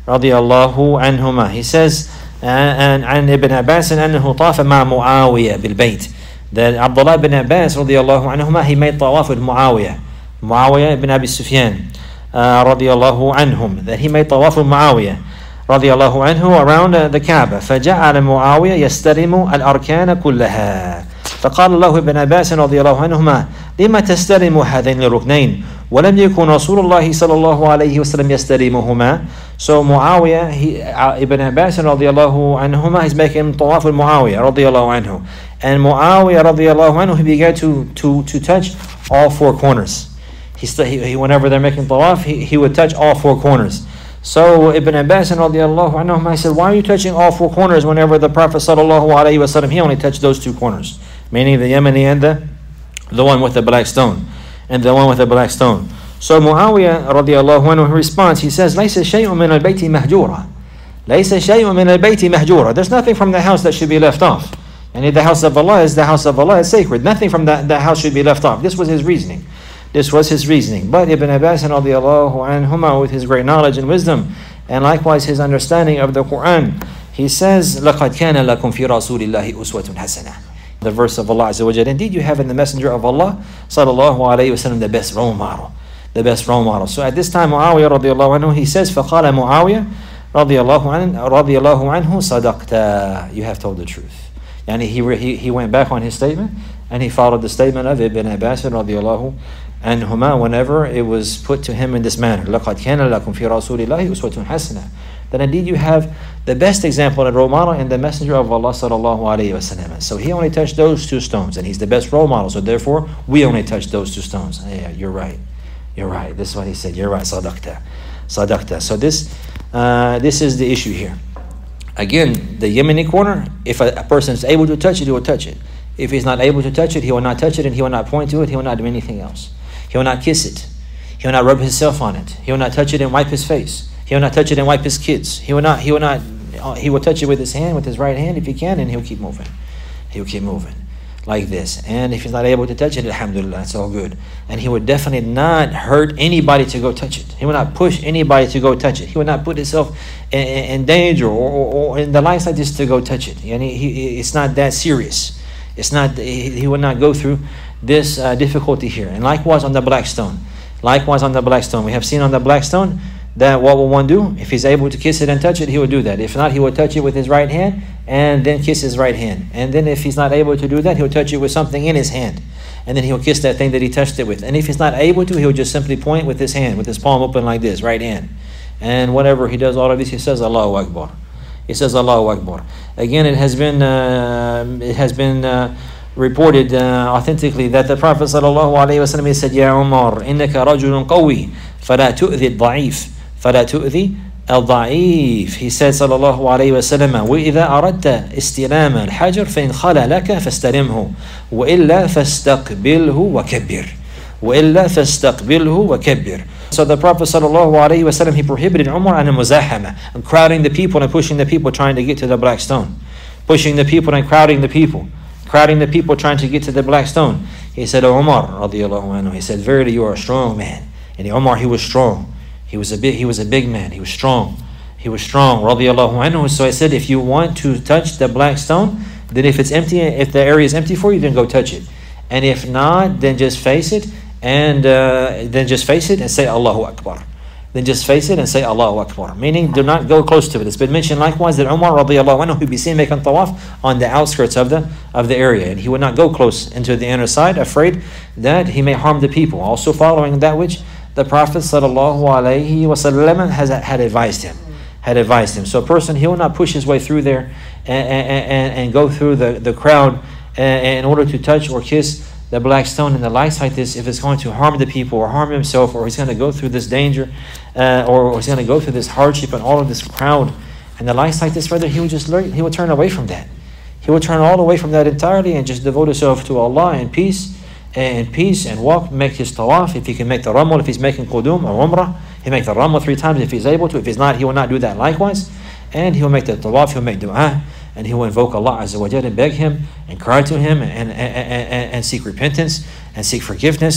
S1: رضي الله عنهما. He says, and عن ابن عباس أنه طاف مع معاوية بالبيت. That Abdullah ibn Abbas رضي الله عنهما, he made tawaf with Muawiyah. Muawiyah ibn Abi Sufyan uh, رضي الله عنهم. That he made tawaf with Muawiyah رضي الله عنه around uh, the Kaaba. فجعل معاوية يستلم الأركان كلها. فقال له ابن عباس رضي الله عنهما لما تستلم هذين الركنين ولم يكن رسول الله صلى الله عليه وسلم يستلمهما. So Muawiyah, he, uh, Ibn Abbas رضي الله عنهما, he's making tawaf with Muawiyah رضي الله عنه. And Muawiyah رضي الله عنه, he began to, to, to touch all four corners. He, st- he, whenever they're making tawaf, he, he would touch all four corners. So Ibn Abbas radiallahu anhu, I said, why are you touching all four corners whenever the Prophet sallallahu alayhi wasallam, he only touched those two corners, meaning the Yemeni and the, the one with the black stone, and the one with the black stone. So Muawiyah radiallahu anhu responds, he says, ليس شيء من البيت مهجورا. ليس شيء من البيت مهجورا. There's nothing from the house that should be left off. And the house of Allah is the house of Allah, is sacred. Nothing from that, that house should be left off. This was his reasoning. This was his reasoning. But Ibn Abbas radiallahu anhuma, with his great knowledge and wisdom, and likewise his understanding of the Quran, he says, لَقَدْ كَانَ لَكُمْ فِي رَسُولِ اللَّهِ أُسْوَةٌ حَسَنَةٌ. The verse of Allah Azza wa Jalla, indeed you have in the Messenger of Allah sallallahu alayhi wa sallam the best role model. The best role model. So at this time, Muawiyah radiallahu anhu, he says, فَقَالَ مُعَاوِيَةٌ رadiallahu anhu, رadiallahu anhu صَدَقْتَ. You have told the truth. Yani he, he, he went back on his statement, and he followed the statement of Ibn Abbas radiallahu anhuma whenever it was put to him in this manner. لَقَدْ كَانَ لَكُمْ فِي رَسُولِ اللَّهِ أُسْوَةٌ حَسَنَةٌ. That indeed you have the best example and role model in the Messenger of Allah sallallahu alayhi wa sallam. So he only touched those two stones, and he's the best role model. So therefore, we only touch those two stones. Yeah, you're right. You're right. This is what he said. You're right. Sadaqta. Sadaqta. So this, uh, this is the issue here. Again, the Yemeni corner, if a, a person is able to touch it, he will touch it. If he's not able to touch it, he will not touch it, and he will not point to it. He will not do anything else. He will not kiss it. He will not rub himself on it. He will not touch it and wipe his face. He will not touch it and wipe his kids. He will not, he will not, he will touch it with his hand, with his right hand if he can, and he'll keep moving. He'll keep moving like this. And if he's not able to touch it, alhamdulillah, it's all good. And he would definitely not hurt anybody to go touch it. He will not push anybody to go touch it. He will not put himself in, in danger or, or, or in the lights like this to go touch it. And he, he, it's not that serious. It's not, he, he would not go through this uh, difficulty here. And likewise on the black stone. Likewise on the black stone. We have seen on the black stone that what will one do? If he's able to kiss it and touch it, he will do that. If not, he will touch it with his right hand and then kiss his right hand. And then if he's not able to do that, he'll touch it with something in his hand. And then he'll kiss that thing that he touched it with. And if he's not able to, he'll just simply point with his hand, with his palm open like this, right hand. And whatever he does, all of this, he says, Allahu Akbar. He says, Allahu Akbar. Again, it has been, uh, it has been, uh, reported uh, authentically that the Prophet sallallahu alaihi wasallam, he said, Ya Umar, innaka rajulun qawi, fala tu'thi al-da'if, fala tu'thi al-da'if. He said sallallahu alaihi wasallam, وَإِذَا أَرَدْتَ اسْتِلَامَ الْحَجَرِ فَإِنْ خَلَى لَكَ فَاسْتَلِمْهُ وَإِلَّا فَاسْتَقْبِلْهُ وَكَبِّرْ وَإِلَّا فَاسْتَقْبِلْهُ وَكَبِّرْ. So the Prophet sallallahu alaihi wasallam, he prohibited Umar and muzahama, and crowding the people and pushing the people trying to get to the black stone. Pushing the people and crowding the people. Crowding the people trying to get to the black stone. He said, oh, Umar radiallahu anhu, he said, verily you are a strong man. And Umar, he was strong. He was a big, he was a big man. He was strong. He was strong, radiallahu anhu. So I said, if you want to touch the black stone, then if it's empty, if the area is empty for you, then go touch it. And if not, then just face it and uh, then just face it and say Allahu Akbar. Then just face it and say Allahu Akbar. Meaning, do not go close to it. It's been mentioned likewise that Umar radiallahu anhu, he'd be seen making tawaf on the outskirts of the of the area, and he would not go close into the inner side, afraid that he may harm the people. Also following that which the Prophet sallallahu alaihi wasallam has had advised him, had advised him. So a person, he will not push his way through there and and, and, and go through the the crowd in order to touch or kiss the black stone in the lights like this, if it's going to harm the people or harm himself, or he's going to go through this danger, uh, or, or he's going to go through this hardship and all of this crowd and the lights like this, rather he would just learn, he would turn away from that. He would turn all away from that entirely and just devote himself to Allah in peace and peace and walk, make his tawaf. If he can make the ramal, if he's making qudum or umrah, he make the ramal three times if he's able to. If he's not, he will not do that likewise. And he will make the tawaf, he'll make dua, and he will invoke Allah Azza wa Jalla and beg him and cry to him and, and, and, and, and seek repentance and seek forgiveness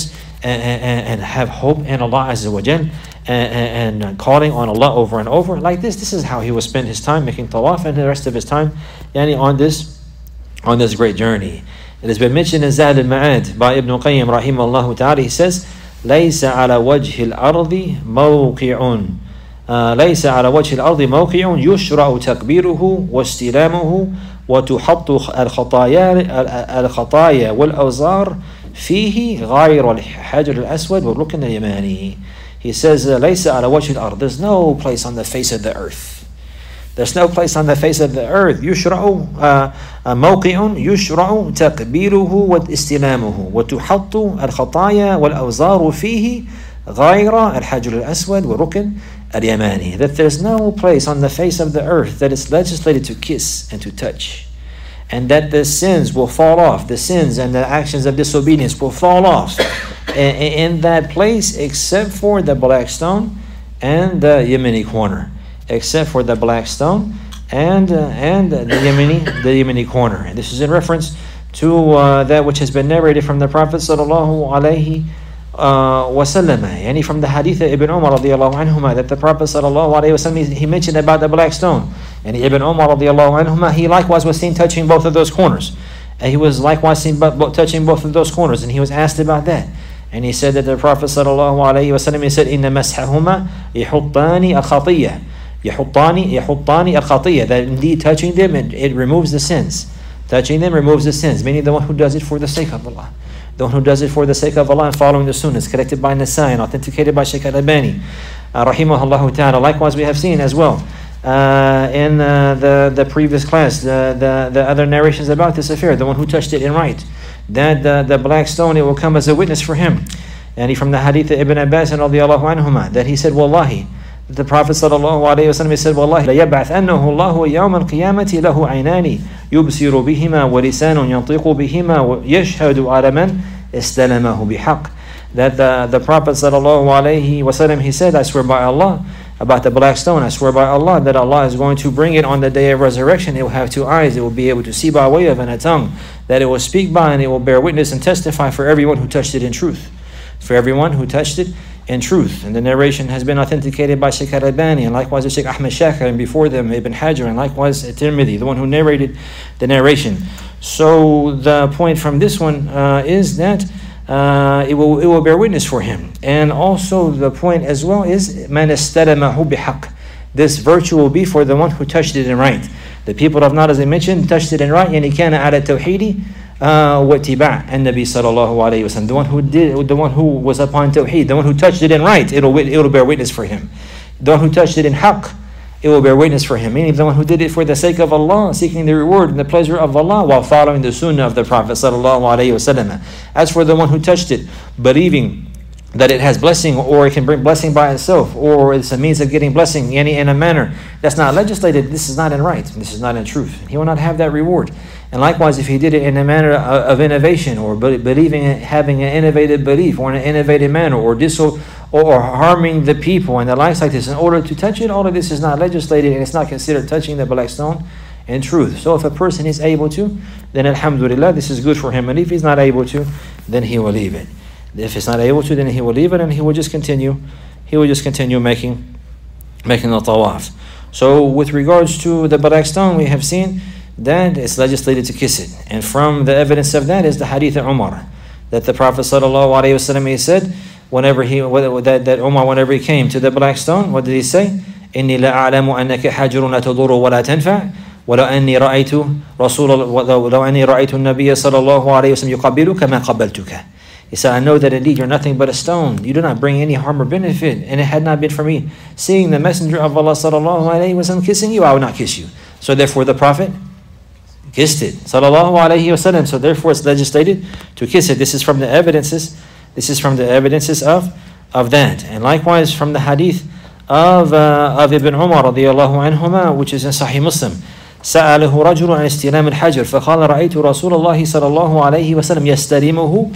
S1: and, and, and have hope in Allah Azza wa Jal, and, and calling on Allah over and over like this. This is how he will spend his time making tawaf and the rest of his time yani on this on this great journey. It has been mentioned in Zad al-Ma'ad by Ibn Qayyim rahimahullah ta'ala. He says, لَيْسَ عَلَى وَجْهِ الْأَرْضِ مَوْقِعٌ لَيْسَ عَلَى وَجْهِ الْأَرْضِ مَوْقِعٌ يُشْرَعُ تَكْبِيرُهُ وَاسْتِلَامُهُ وَتُحَطُّ الْخَطَايَا الْخَطَايَا وَالْأَوْزَارِ فِيهِ غَيْرَ الْحَجْرِ الْأَسْوَدِ وَالرُّكْنِ الْيَمَانِي. He says, لَيْسَ عَلَى وَجْهِ الْأَرْضِ. There's no place on the face of the earth. There's no place on the face of the earth. يشرع موقع يشرع تكبيره واستلامه وتحط الخطايا والأوزار فيه غير الحجر الأسود والركن اليماني. That there's no place on the face of the earth that is legislated to kiss and to touch, and that the sins will fall off, the sins and the actions of disobedience will fall off in that place, except for the black stone and the Yemeni corner. Except for the black stone and uh, and the Yemeni the Yemeni corner. And this is in reference to uh, that which has been narrated from the Prophet sallallahu alaihi wasallam, and from the hadith of Ibn Umar radiallahu anhuma, that the Prophet sallallahu alaihi wasallam, he mentioned about the black stone, and Ibn Umar radiallahu anhuma, he likewise was seen touching both of those corners, and he was likewise seen touching both of those corners, and he was asked about that. And he said that the Prophet sallallahu alaihi wasallam, he said, "Inna mashahuma yuhuttani al-khatiyah." Yahuttani, yahuttani al-khatiyah, that indeed touching them, it, it removes the sins. Touching them removes the sins, meaning the one who does it for the sake of Allah. The one who does it for the sake of Allah and following the sunnahs, collected by Nasai and authenticated by Shaykh al-Albani, uh, rahimahullah ta'ala. Likewise, we have seen as well uh, in uh, the, the previous class, the, the, the other narrations about this affair, the one who touched it in right, that the, the black stone, it will come as a witness for him. And he, from the hadith of Ibn Abbas and radiallahu anhuma, that he said, Wallahi, the Prophet sallallahu alayhi wa sallam said, Wallahi, لَيَبْعَثْ أَنَّهُ اللَّهُ يَوْمَ الْقِيَامَةِ لَهُ عَيْنَانِ يُبْصِرُ بِهِمَا وَلِسَانٌ يَنْطِقُ بِهِمَا وَيَشْهَدُ عَلَى مَنْ إِسْتَلَمَهُ بِحَقٍّ. That the, the Prophet sallallahu alayhi wa sallam, he said, I swear by Allah, about the black stone, I swear by Allah, that Allah is going to bring it on the day of resurrection. It will have two eyes, it will be able to see by way of, and a tongue that it will speak by, and it will bear witness and testify for everyone who touched it in truth. For everyone who touched it in truth. And the narration has been authenticated by Shaykh al-Albani, and likewise Shaykh Ahmad Shakir, and before them Ibn Hajar, and likewise Tirmidhi, the one who narrated the narration. So the point from this one uh, is that uh, it will it will bear witness for him. And also the point as well is man istalamahu bihaq. This virtue will be for the one who touched it in right. The people of Najd, as I mentioned, touched it in right, yani kana ala tawheedi وَاتِّبَاعَ النَّبِي صلى الله عليه وسلم. The one who did, the one who was upon tawheed, the one who touched it in right, it'll it'll bear witness for him. The one who touched it in haqq, it will bear witness for him. Meaning the one who did it for the sake of Allah, seeking the reward and the pleasure of Allah, while following the sunnah of the Prophet sallallahu alaihi wasallam. As for the one who touched it, believing that it has blessing, or it can bring blessing by itself, or it's a means of getting blessing yani in a manner that's not legislated, this is not in right, this is not in truth. He will not have that reward. And likewise, if he did it in a manner of innovation, or believing, having an innovative belief, or in an innovative manner, or diso, or harming the people and the likes like this, in order to touch it, all of this is not legislated, and it's not considered touching the black stone in truth. So if a person is able to, then alhamdulillah, this is good for him. And if he's not able to, then he will leave it. If he's not able to, then he will leave it, and he will just continue. He will just continue making, making the tawaf. So with regards to the black stone, we have seen that it's legislated to kiss it, and from the evidence of that is the hadith of Umar, that the Prophet sallallahu alaihi wasallam, he said, whenever he that, that Umar, whenever he came to the black stone, what did he say? إني لا أعلم أنك حجر لا تضر ولا تنفع ولو أني رأيت رسول لو أني رأيت النبي صلى الله عليه وسلم يقبلك ما قبلتك. He said, I know that indeed you're nothing but a stone. You do not bring any harm or benefit. And it had not been for me seeing the Messenger of Allah sallallahu alaihi wasallam kissing you, I would not kiss you. So therefore the Prophet kissed it, sallallahu alaihi wasallam. So therefore it's legislated to kiss it. This is from the evidences. This is from the evidences of of that. And likewise from the hadith of uh, of Ibn Umar radiyallahu anhuma, which is in Sahih Muslim. سأله رجل عن استلام الحجر فقال رأيت رسول الله صلى الله عليه وسلم يستلمه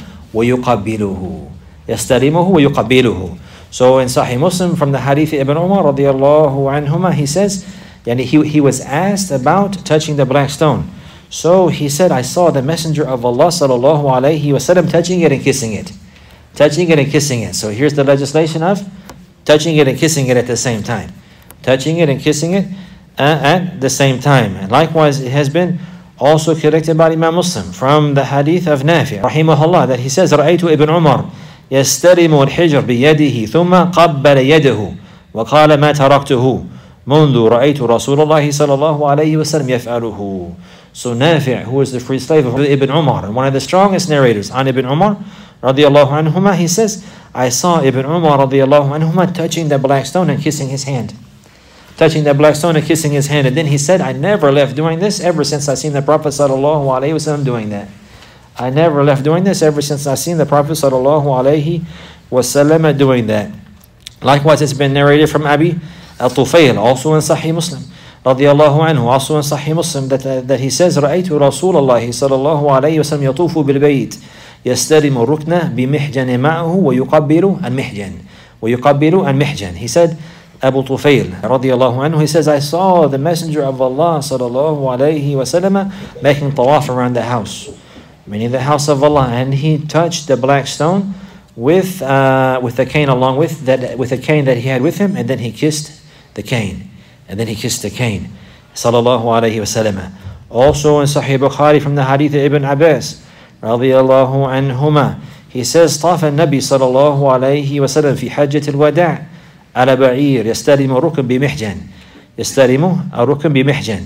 S1: ويقبله يستلمه ويقبله. So in Sahih Muslim from the hadith of Ibn Umar radiyallahu anhuma, he says, yani he, he was asked about touching the black stone. So he said, I saw the Messenger of Allah sallallahu alayhi wasallam touching it and kissing it. touching it and kissing it. So here's the legislation of touching it and kissing it at the same time. Touching it and kissing it uh, at the same time. And likewise, it has been also collected by Imam Muslim from the hadith of Nafi' rahimahullah, that he says, رأيت ابن عمر يستلم الحجر بيده ثم قبل يده وقال ما تركته منذ رأيت رسول الله صلى الله عليه وسلم يفعله. So Nafi', who is the free slave of Ibn Umar, and one of the strongest narrators on Ibn Umar radiallahu anhuma, he says, I saw Ibn Umar radiallahu anhuma touching the black stone and kissing his hand. Touching the black stone and kissing his hand. And then he said, I never left doing this ever since I seen the Prophet sallallahu alaihi wasallam doing that. I never left doing this ever since I seen the Prophet sallallahu alaihi wasallam doing that. Likewise, it's been narrated from Abi al-Tufayl, also in Sahih Muslim, radiallahu anhu, also in Sahih Muslim, that, uh, that he says, رأيت رسول الله صلى الله عليه وسلم يطوف بالبيت يستلم الركن بمحجن معه ويقبل المحجن ويقبل المحجن. He said, Abu Tufayl radiallahu anhu, he says, I saw the Messenger of Allah sallallahu alayhi wasallam making tawaf around the house, meaning the house of Allah, and he touched the black stone with uh, with the cane along with that with the cane that he had with him, and then he kissed the cane, and then he kissed the cane, sallallahu alayhi wasallam. Also in Sahih Bukhari from the hadith of Ibn Abbas radiallahu anhuma, he says, طاف النبي صلى الله عليه وسلم في حجة الوداع على بعير يستلم الركن بمحجن يستلم الركن بمحجن.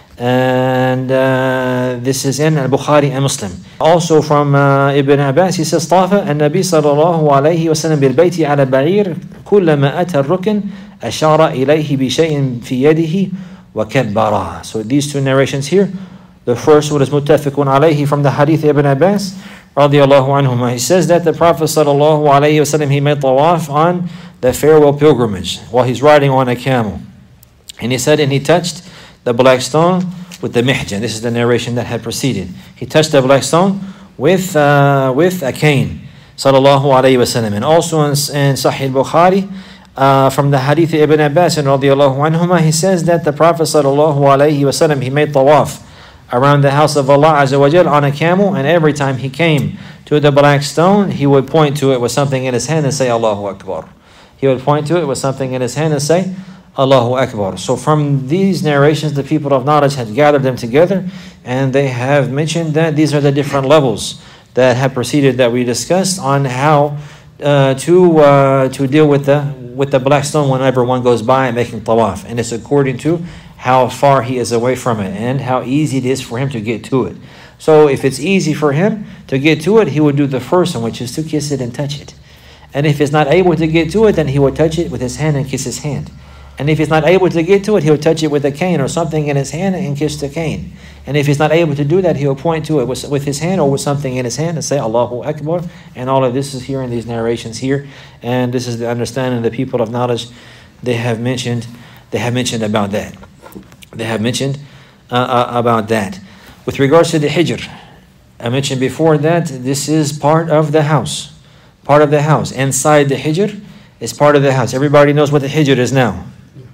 S1: And uh, this is in Al-Bukhari and Muslim. Also from uh, Ibn Abbas, he says, طاف النبي صلى الله عليه وسلم بالبيت على بعير كلما أتى الركن أشار إليه بشيء في يده وكبره. So these two narrations here, the first one is متفق عليه from the hadith of Ibn Abbas radiallahu anhuma. He says that the Prophet sallallahu alayhi wasallam, he made tawaf on the farewell pilgrimage while he's riding on a camel. And he said, and he touched the black stone with the mihjan. This is the narration that had preceded. He touched the black stone with uh, with a cane, sallallahu alayhi wasallam. And also in, in Sahih Bukhari, uh, from the hadith of Ibn Abbas and radiallahu anhuma, he says that the Prophet sallallahu alayhi wasallam, he made tawaf around the house of Allah Azza wa Jal on a camel, and every time he came to the black stone, he would point to it with something in his hand and say, Allahu Akbar. He would point to it with something in his hand and say, Allahu Akbar. So from these narrations, the people of knowledge had gathered them together, and they have mentioned that these are the different levels that have preceded that we discussed on how uh, to uh, to deal with the with the black stone whenever one goes by and making tawaf. And it's according to how far he is away from it and how easy it is for him to get to it. So if it's easy for him to get to it, he would do the first one, which is to kiss it and touch it. And if he's not able to get to it, then he would touch it with his hand and kiss his hand. And if he's not able to get to it, he'll touch it with a cane or something in his hand and kiss the cane. And if he's not able to do that, he'll point to it with, with his hand or with something in his hand and say, Allahu Akbar. And all of this is here in these narrations here. And this is the understanding of the people of knowledge. They have mentioned, they have mentioned about that. They have mentioned uh, uh, about that. With regards to the hijr, I mentioned before that this is part of the house. Part of the house. Inside the hijr is part of the house. Everybody knows what the hijr is now.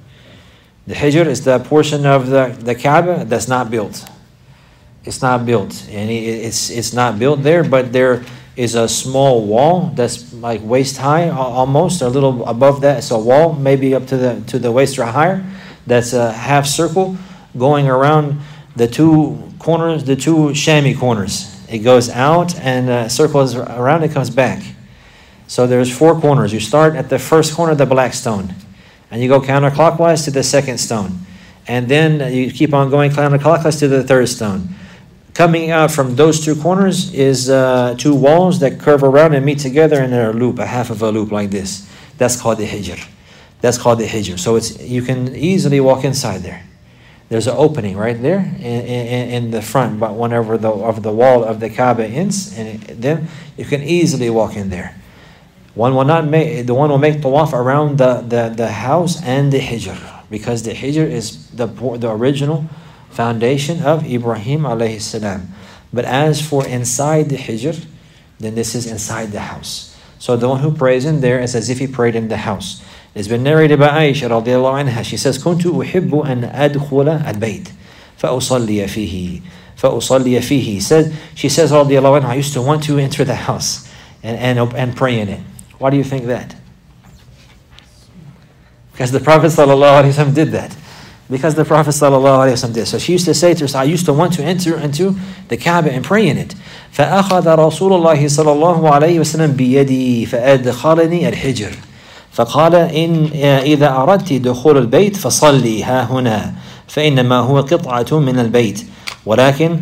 S1: The hijr is the portion of the, the Kaaba that's not built. It's not built. And it's, it's not built there, but there is a small wall that's like waist high almost, or a little above that. It's a wall, maybe up to the, to the waist or higher. That's a half circle going around the two corners, the two shami corners. It goes out and uh, circles around, it comes back. So there's four corners. You start at the first corner of the black stone, and you go counterclockwise to the second stone. And then you keep on going counterclockwise to the third stone. Coming out from those two corners is uh, two walls that curve around and meet together in a loop, a half of a loop like this. That's called the hijr. That's called the hijr. So it's you can easily walk inside there. There's an opening right there in, in, in the front, but whenever the of the wall of the Kaaba ends, and then you can easily walk in there. One will not make the one will make tawaf around the, the, the house and the hijr, because the hijr is the the original foundation of Ibrahim alayhi salam. But as for inside the hijr, then this is inside the house. So the one who prays in there is as if he prayed in the house. It's been narrated by Aisha radiallahu anha. She says, كنت أحب أن أدخل البيت فأصلي فيه فأصلي فيه. Said she says radiallahu anha, I used to want to enter the house and, and, and pray in it. Why do you think that? Because the Prophet ﷺ did that. Because the Prophet ﷺ did. So she used to say to her, I used to want to enter into the Kaaba and pray in it. فأخذ رسول الله صلى الله عليه وسلم بيدي فأدخلني الحجر فقال إن إذا أردت دخول البيت فصلي ها هنا فإنما هو قطعة من البيت ولكن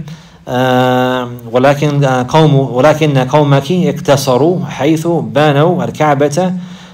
S1: ولكن قوم ولكن قومك اقتصروا حيث بنوا الكعبة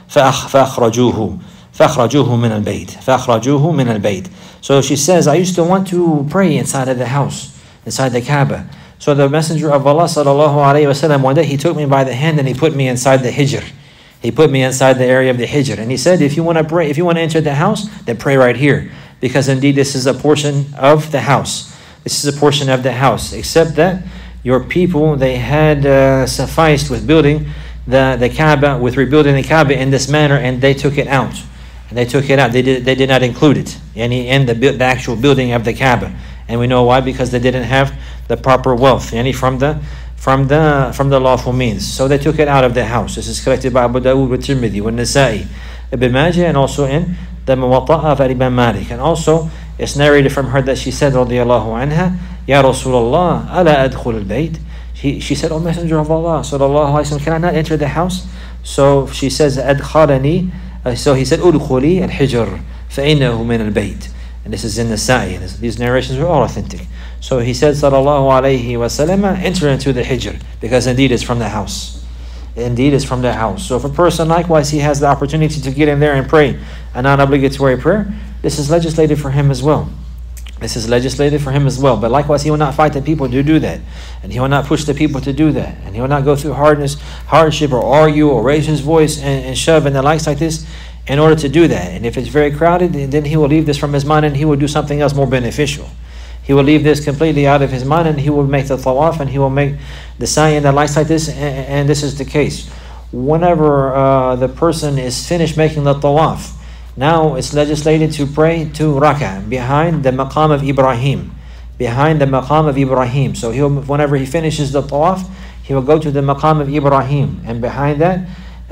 S1: فأخرجوه فأخرجوه من البيت فأخرجوه من البيت. So she says, I used to want to pray inside of the house, inside the Kaaba. So the Messenger of Allah sallallahu alaihi wasallam, one day he took me by the hand and he put me inside the Hijr. He put me inside the area of the Hijr, and he said, if you want to pray, if you want to enter the house, then pray right here, because indeed this is a portion of the house. This is a portion of the house. Except that your people, they had uh, sufficed with building the the Kaaba, with rebuilding the Kaaba in this manner, and they took it out. And they took it out. They did they did not include it any in the the actual building of the Kaaba. And we know why, because they didn't have the proper wealth, any from the from the from the lawful means. So they took it out of the house. This is collected by Abu Dawud with Tirmidhi, with Nasa'i, Ibn Majah, and also in the Muwatta of Imam Malik. And also it's narrated from her that she said, radiyallahu anha, Ya Rasulullah, ala adkhul al-bayt. She she said, O Messenger of Allah, sallallahu alaihi wasallam, can I not enter the house? So she says, adkhalani. So he said, udkhuli al-hijr fa innahu min al-bayt. And this is in the Nasa'i. These narrations are all authentic. So he said, sallallahu alayhi wasallam, enter into the Hijr, because indeed it's from the house. Indeed it's from the house. So if a person likewise, he has the opportunity to get in there and pray a non-obligatory prayer, this is legislated for him as well. This is legislated for him as well. But likewise, he will not fight the people to do that. And he will not push the people to do that. And he will not go through hardness, hardship, or argue, or raise his voice and, and shove and the likes like this in order to do that. And if it's very crowded, then he will leave this from his mind and he will do something else more beneficial. He will leave this completely out of his mind and he will make the tawaf and he will make the sa'i and the likes like this. And, and this is the case. Whenever uh, the person is finished making the tawaf, now it's legislated to pray two rak'ah behind the maqam of Ibrahim. Behind the maqam of Ibrahim. So he'll, whenever he finishes the tawaf, he will go to the maqam of Ibrahim. And behind that,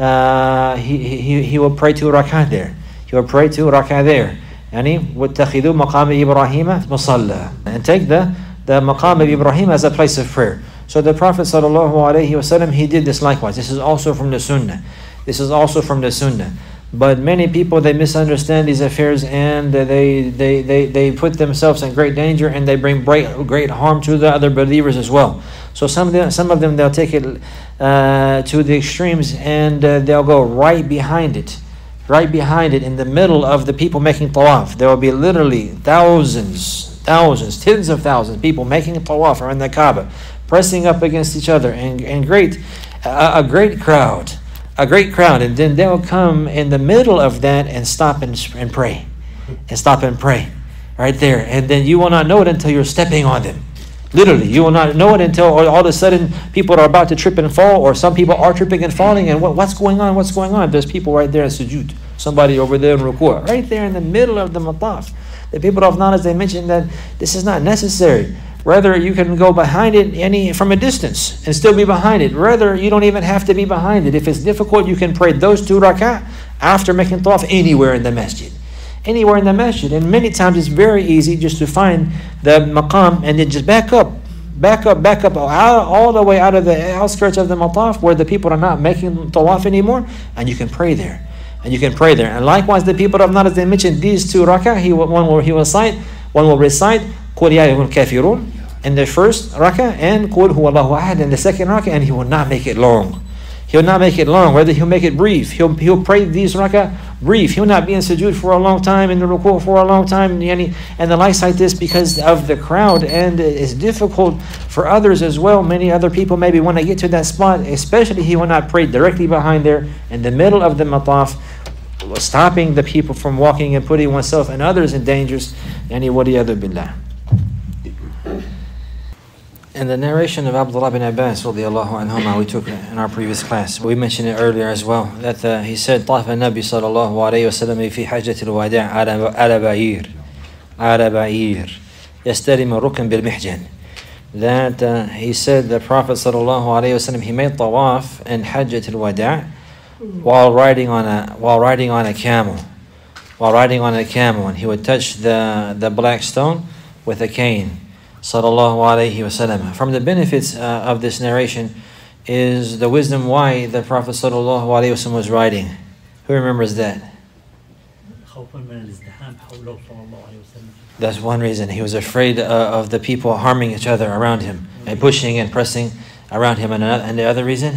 S1: uh, he, he, he will pray two rak'ah there. He will pray two rak'ah there. Yani, وَاتَّخِذُوا مَقَامِ إِبْرَاهِيمَ مُصَلَّى. And take the, the maqam of Ibrahim as a place of prayer. So the Prophet sallallahu alaihi wasallam, he did this likewise. This is also from the Sunnah. This is also from the Sunnah. But many people, they misunderstand these affairs and they, they, they, they put themselves in great danger and they bring great, great harm to the other believers as well. So some of them, some of them they'll take it uh, to the extremes and uh, they'll go right behind it. Right behind it, in the middle of the people making tawaf. There will be literally thousands, thousands, tens of thousands of people making tawaf around the Kaaba, pressing up against each other, and, and great, uh, a great crowd. A great crowd, and then they'll come in the middle of that and stop and, and pray, and stop and pray, right there. And then you will not know it until you're stepping on them. Literally, you will not know it until all, all of a sudden people are about to trip and fall, or some people are tripping and falling. And what, what's going on? What's going on? There's people right there in sujood, somebody over there in ruku', right there in the middle of the mataf. The people of knowledge, they mentioned that this is not necessary. Rather, you can go behind it any from a distance and still be behind it. Rather, you don't even have to be behind it. If it's difficult, you can pray those two rak'ah after making tawaf anywhere in the masjid. Anywhere in the masjid. And many times it's very easy just to find the maqam and then just back up. Back up, back up, out, all the way out of the outskirts of the mataf where the people are not making tawaf anymore, and you can pray there. And you can pray there. And likewise, the people of knowledge, they mentioned these two rak'ah. He, one will he will recite, one will recite قُلْ يَا أَيُّهَا الْكَافِرُونَ in the first rak'ah, and قُلْ هُوَ اللَّهُ أَحَدٌ in the second rak'ah, and he will not make it long. He'll not make it long. Rather, he'll make it brief. He'll he'll pray these rak'ah brief. He'll not be in sujood for a long time, in the ruku' for a long time, and the likes like this, because of the crowd, and it's difficult for others as well. Many other people, maybe when they get to that spot, especially, he will not pray directly behind there, in the middle of the mataf, stopping the people from walking and putting oneself and others in dangers. Yani waliyadu billah. In the narration of Abdullah bin Abbas radiallahu anhuma, we took in our previous class, we mentioned it earlier as well, that uh, he said, طاف النبي صلى الله عليه وسلم في حجة الوداع على بعير على بعير يستلم الركن بالمحجن. that uh, he said the Prophet sallallahu alaihi wasallam, he made tawaf and Hajjat al-Wada' while riding on a while riding on a camel, while riding on a camel, and he would touch the the black stone with a cane, sallallahu alaihi wasallam. From the benefits uh, of this narration is the wisdom why the Prophet sallallahu alaihi wasallam was riding. Who remembers that? That's one reason. He was afraid uh, of the people harming each other around him and pushing and pressing around him. And, another, and the other reason?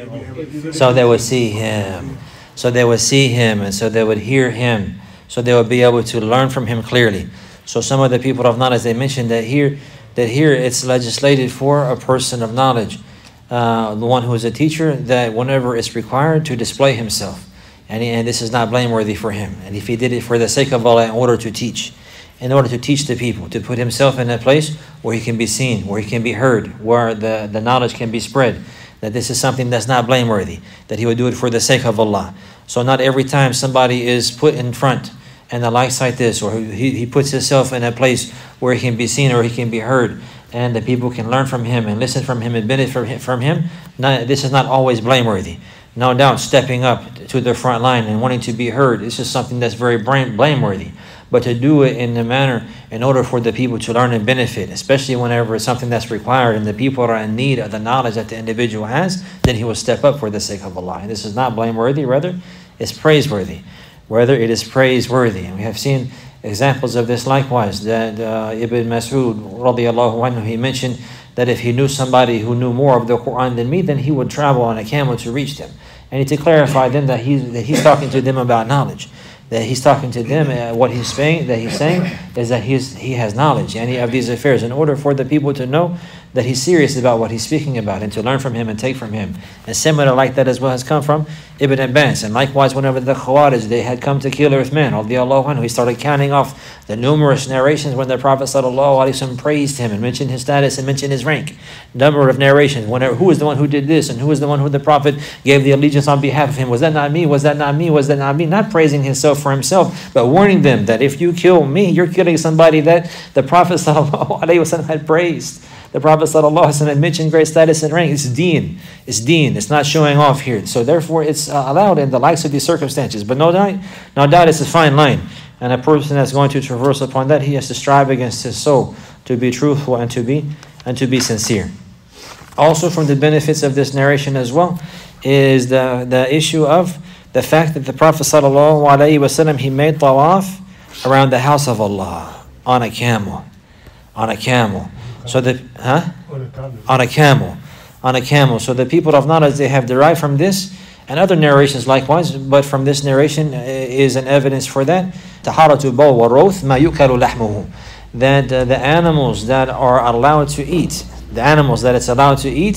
S1: So they would see him. So they would see him, and so they would hear him. So they would be able to learn from him clearly. So some of the people of knowledge, they mentioned that here, that here it's legislated for a person of knowledge, uh, the one who is a teacher, that whenever it's required to display himself. And, he, and this is not blameworthy for him. And if he did it for the sake of Allah in order to teach, in order to teach the people, to put himself in a place where he can be seen, where he can be heard, where the, the knowledge can be spread, that this is something that's not blameworthy, that he would do it for the sake of Allah. So not every time somebody is put in front and the likes like this, or he, he puts himself in a place where he can be seen or he can be heard, and the people can learn from him and listen from him and benefit from him, from him not, this is not always blameworthy. No doubt stepping up to the front line and wanting to be heard, this is something that's very blameworthy. But to do it in a manner in order for the people to learn and benefit, especially whenever it's something that's required and the people are in need of the knowledge that the individual has, then he will step up for the sake of Allah. And this is not blameworthy, rather it's praiseworthy. Whether it is praiseworthy. And we have seen examples of this likewise, that uh, Ibn Mas'ud radiallahu anhu, he mentioned that if he knew somebody who knew more of the Quran than me, then he would travel on a camel to reach them. And to clarify them that, he, that he's talking to them about knowledge. That he's talking to them, uh, what he's saying, that he's saying is that he's, he has knowledge any of these affairs, in order for the people to know that he's serious about what he's speaking about and to learn from him and take from him. And similar like that as well has come from Ibn Abbas. And likewise, whenever the Khawarij, they had come to kill Uthman, radiallahu anhu, he started counting off the numerous narrations when the Prophet sallallahu alaihi wasallam praised him and mentioned his status and mentioned his rank. Number of narrations, whenever, who is the one who did this and who is the one who the Prophet gave the allegiance on behalf of him. Was that not me? Was that not me? Was that not me? Not praising himself for himself, but warning them that if you kill me, you're killing somebody that the Prophet sallallahu alaihi wasallam had praised. The Prophet ﷺ had mentioned great status and rank. It's deen. It's deen. It's not showing off here. So therefore, it's uh, allowed in the likes of these circumstances. But no doubt, no doubt it's a fine line. And a person that's going to traverse upon that, he has to strive against his soul to be truthful and to be and to be sincere. Also from the benefits of this narration as well is the, the issue of the fact that the Prophet ﷺ, he made tawaf around the house of Allah on a camel. On a camel. So the huh? On a camel. On a camel. So the people of knowledge, they have derived from this and other narrations likewise, but from this narration is an evidence for that. Taharatu bawl wa roth ma yukalu lahmuhu. That uh, the animals that are allowed to eat, the animals that it's allowed to eat,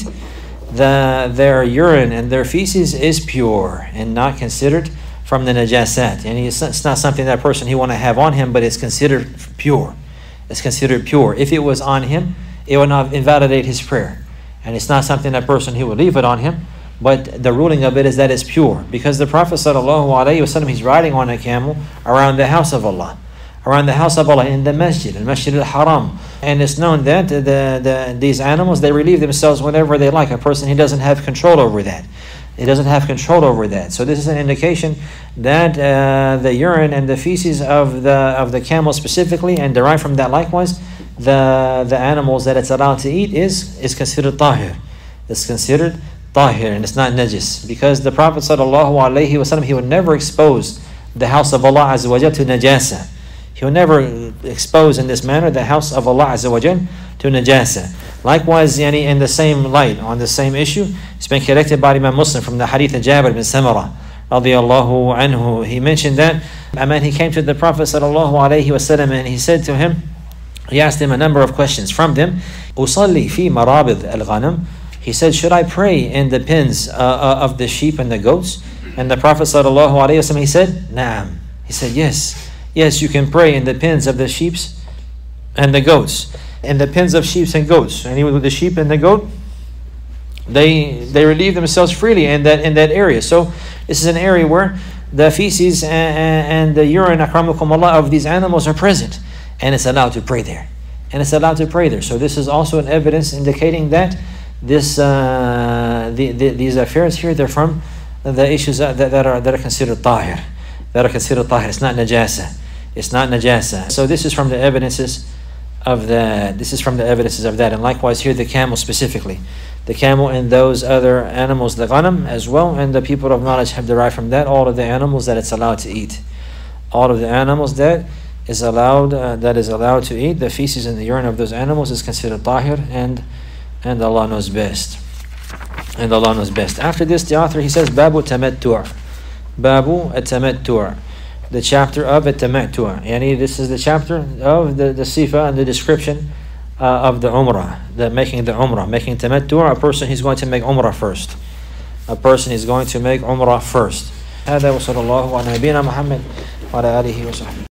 S1: the their urine and their feces is pure and not considered from the najasat. And it's, it's not something that person he want to have on him, but it's considered pure. It's considered pure. If it was on him, it would not invalidate his prayer. And it's not something that person, he would leave it on him. But the ruling of it is that it's pure. Because the Prophet ﷺ, he's riding on a camel around the house of Allah. Around the house of Allah in the masjid, the Masjid al-Haram. And it's known that the, the, these animals, they relieve themselves whenever they like. A person, he doesn't have control over that. He doesn't have control over that. So this is an indication that uh, the urine and the feces of the of the camel specifically, and derived from that likewise, the the animals that it's allowed to eat is is considered tahir. It's considered tahir, and it's not najis, because the Prophet sallallahu alaihi wasallam, he would never expose the house of Allah azza wa jal to najasa. He will never expose in this manner the house of Allah azza wa jal to najasa. Likewise, yani, in the same light, on the same issue, it's been collected by Imam Muslim from the hadith of Jabir bin Samara radiyallahu anhu. He mentioned that a man, he came to the Prophet sallallahu alaihi wasallam, and he said to him, he asked him a number of questions. From them, usalli fi marabid al-ghanam. He said, should I pray in the pens uh, uh, of the sheep and the goats? And the Prophet sallallahu alaihi wasallam, he said, Naam. He said, yes, yes, you can pray in the pens of the sheep and the goats. In the pens of sheep and goats. And even with the sheep and the goat, they they relieve themselves freely in that in that area. So this is an area where the feces and, and the urine, akramakum Allah, of these animals are present, and it's allowed to pray there. and it's allowed to pray there. So this is also an evidence indicating that this uh, the, the, these affairs here, they're from the issues that, that are that are considered tahir, that are considered tahir. It's not najasa. It's not najasa. So this is from the evidences of the. This is from the evidences of that, and likewise here the camel specifically, the camel and those other animals, the ghanam as well, and the people of knowledge have derived from that all of the animals that it's allowed to eat, all of the animals that is allowed uh, that is allowed to eat. The feces and the urine of those animals is considered tahir, and and Allah knows best. And Allah knows best. After this, the author, he says, Babu tamattu'. Babu at-tamattu'. The chapter of at-tamattu'. Yani this is the chapter of the, the sifa and the description uh, of the umrah, the making the umrah, making tamattu'. A person he's going to make umrah first. A person is going to make umrah first. هذا وصلى الله على نبينا محمد وعلى آله وصحبه.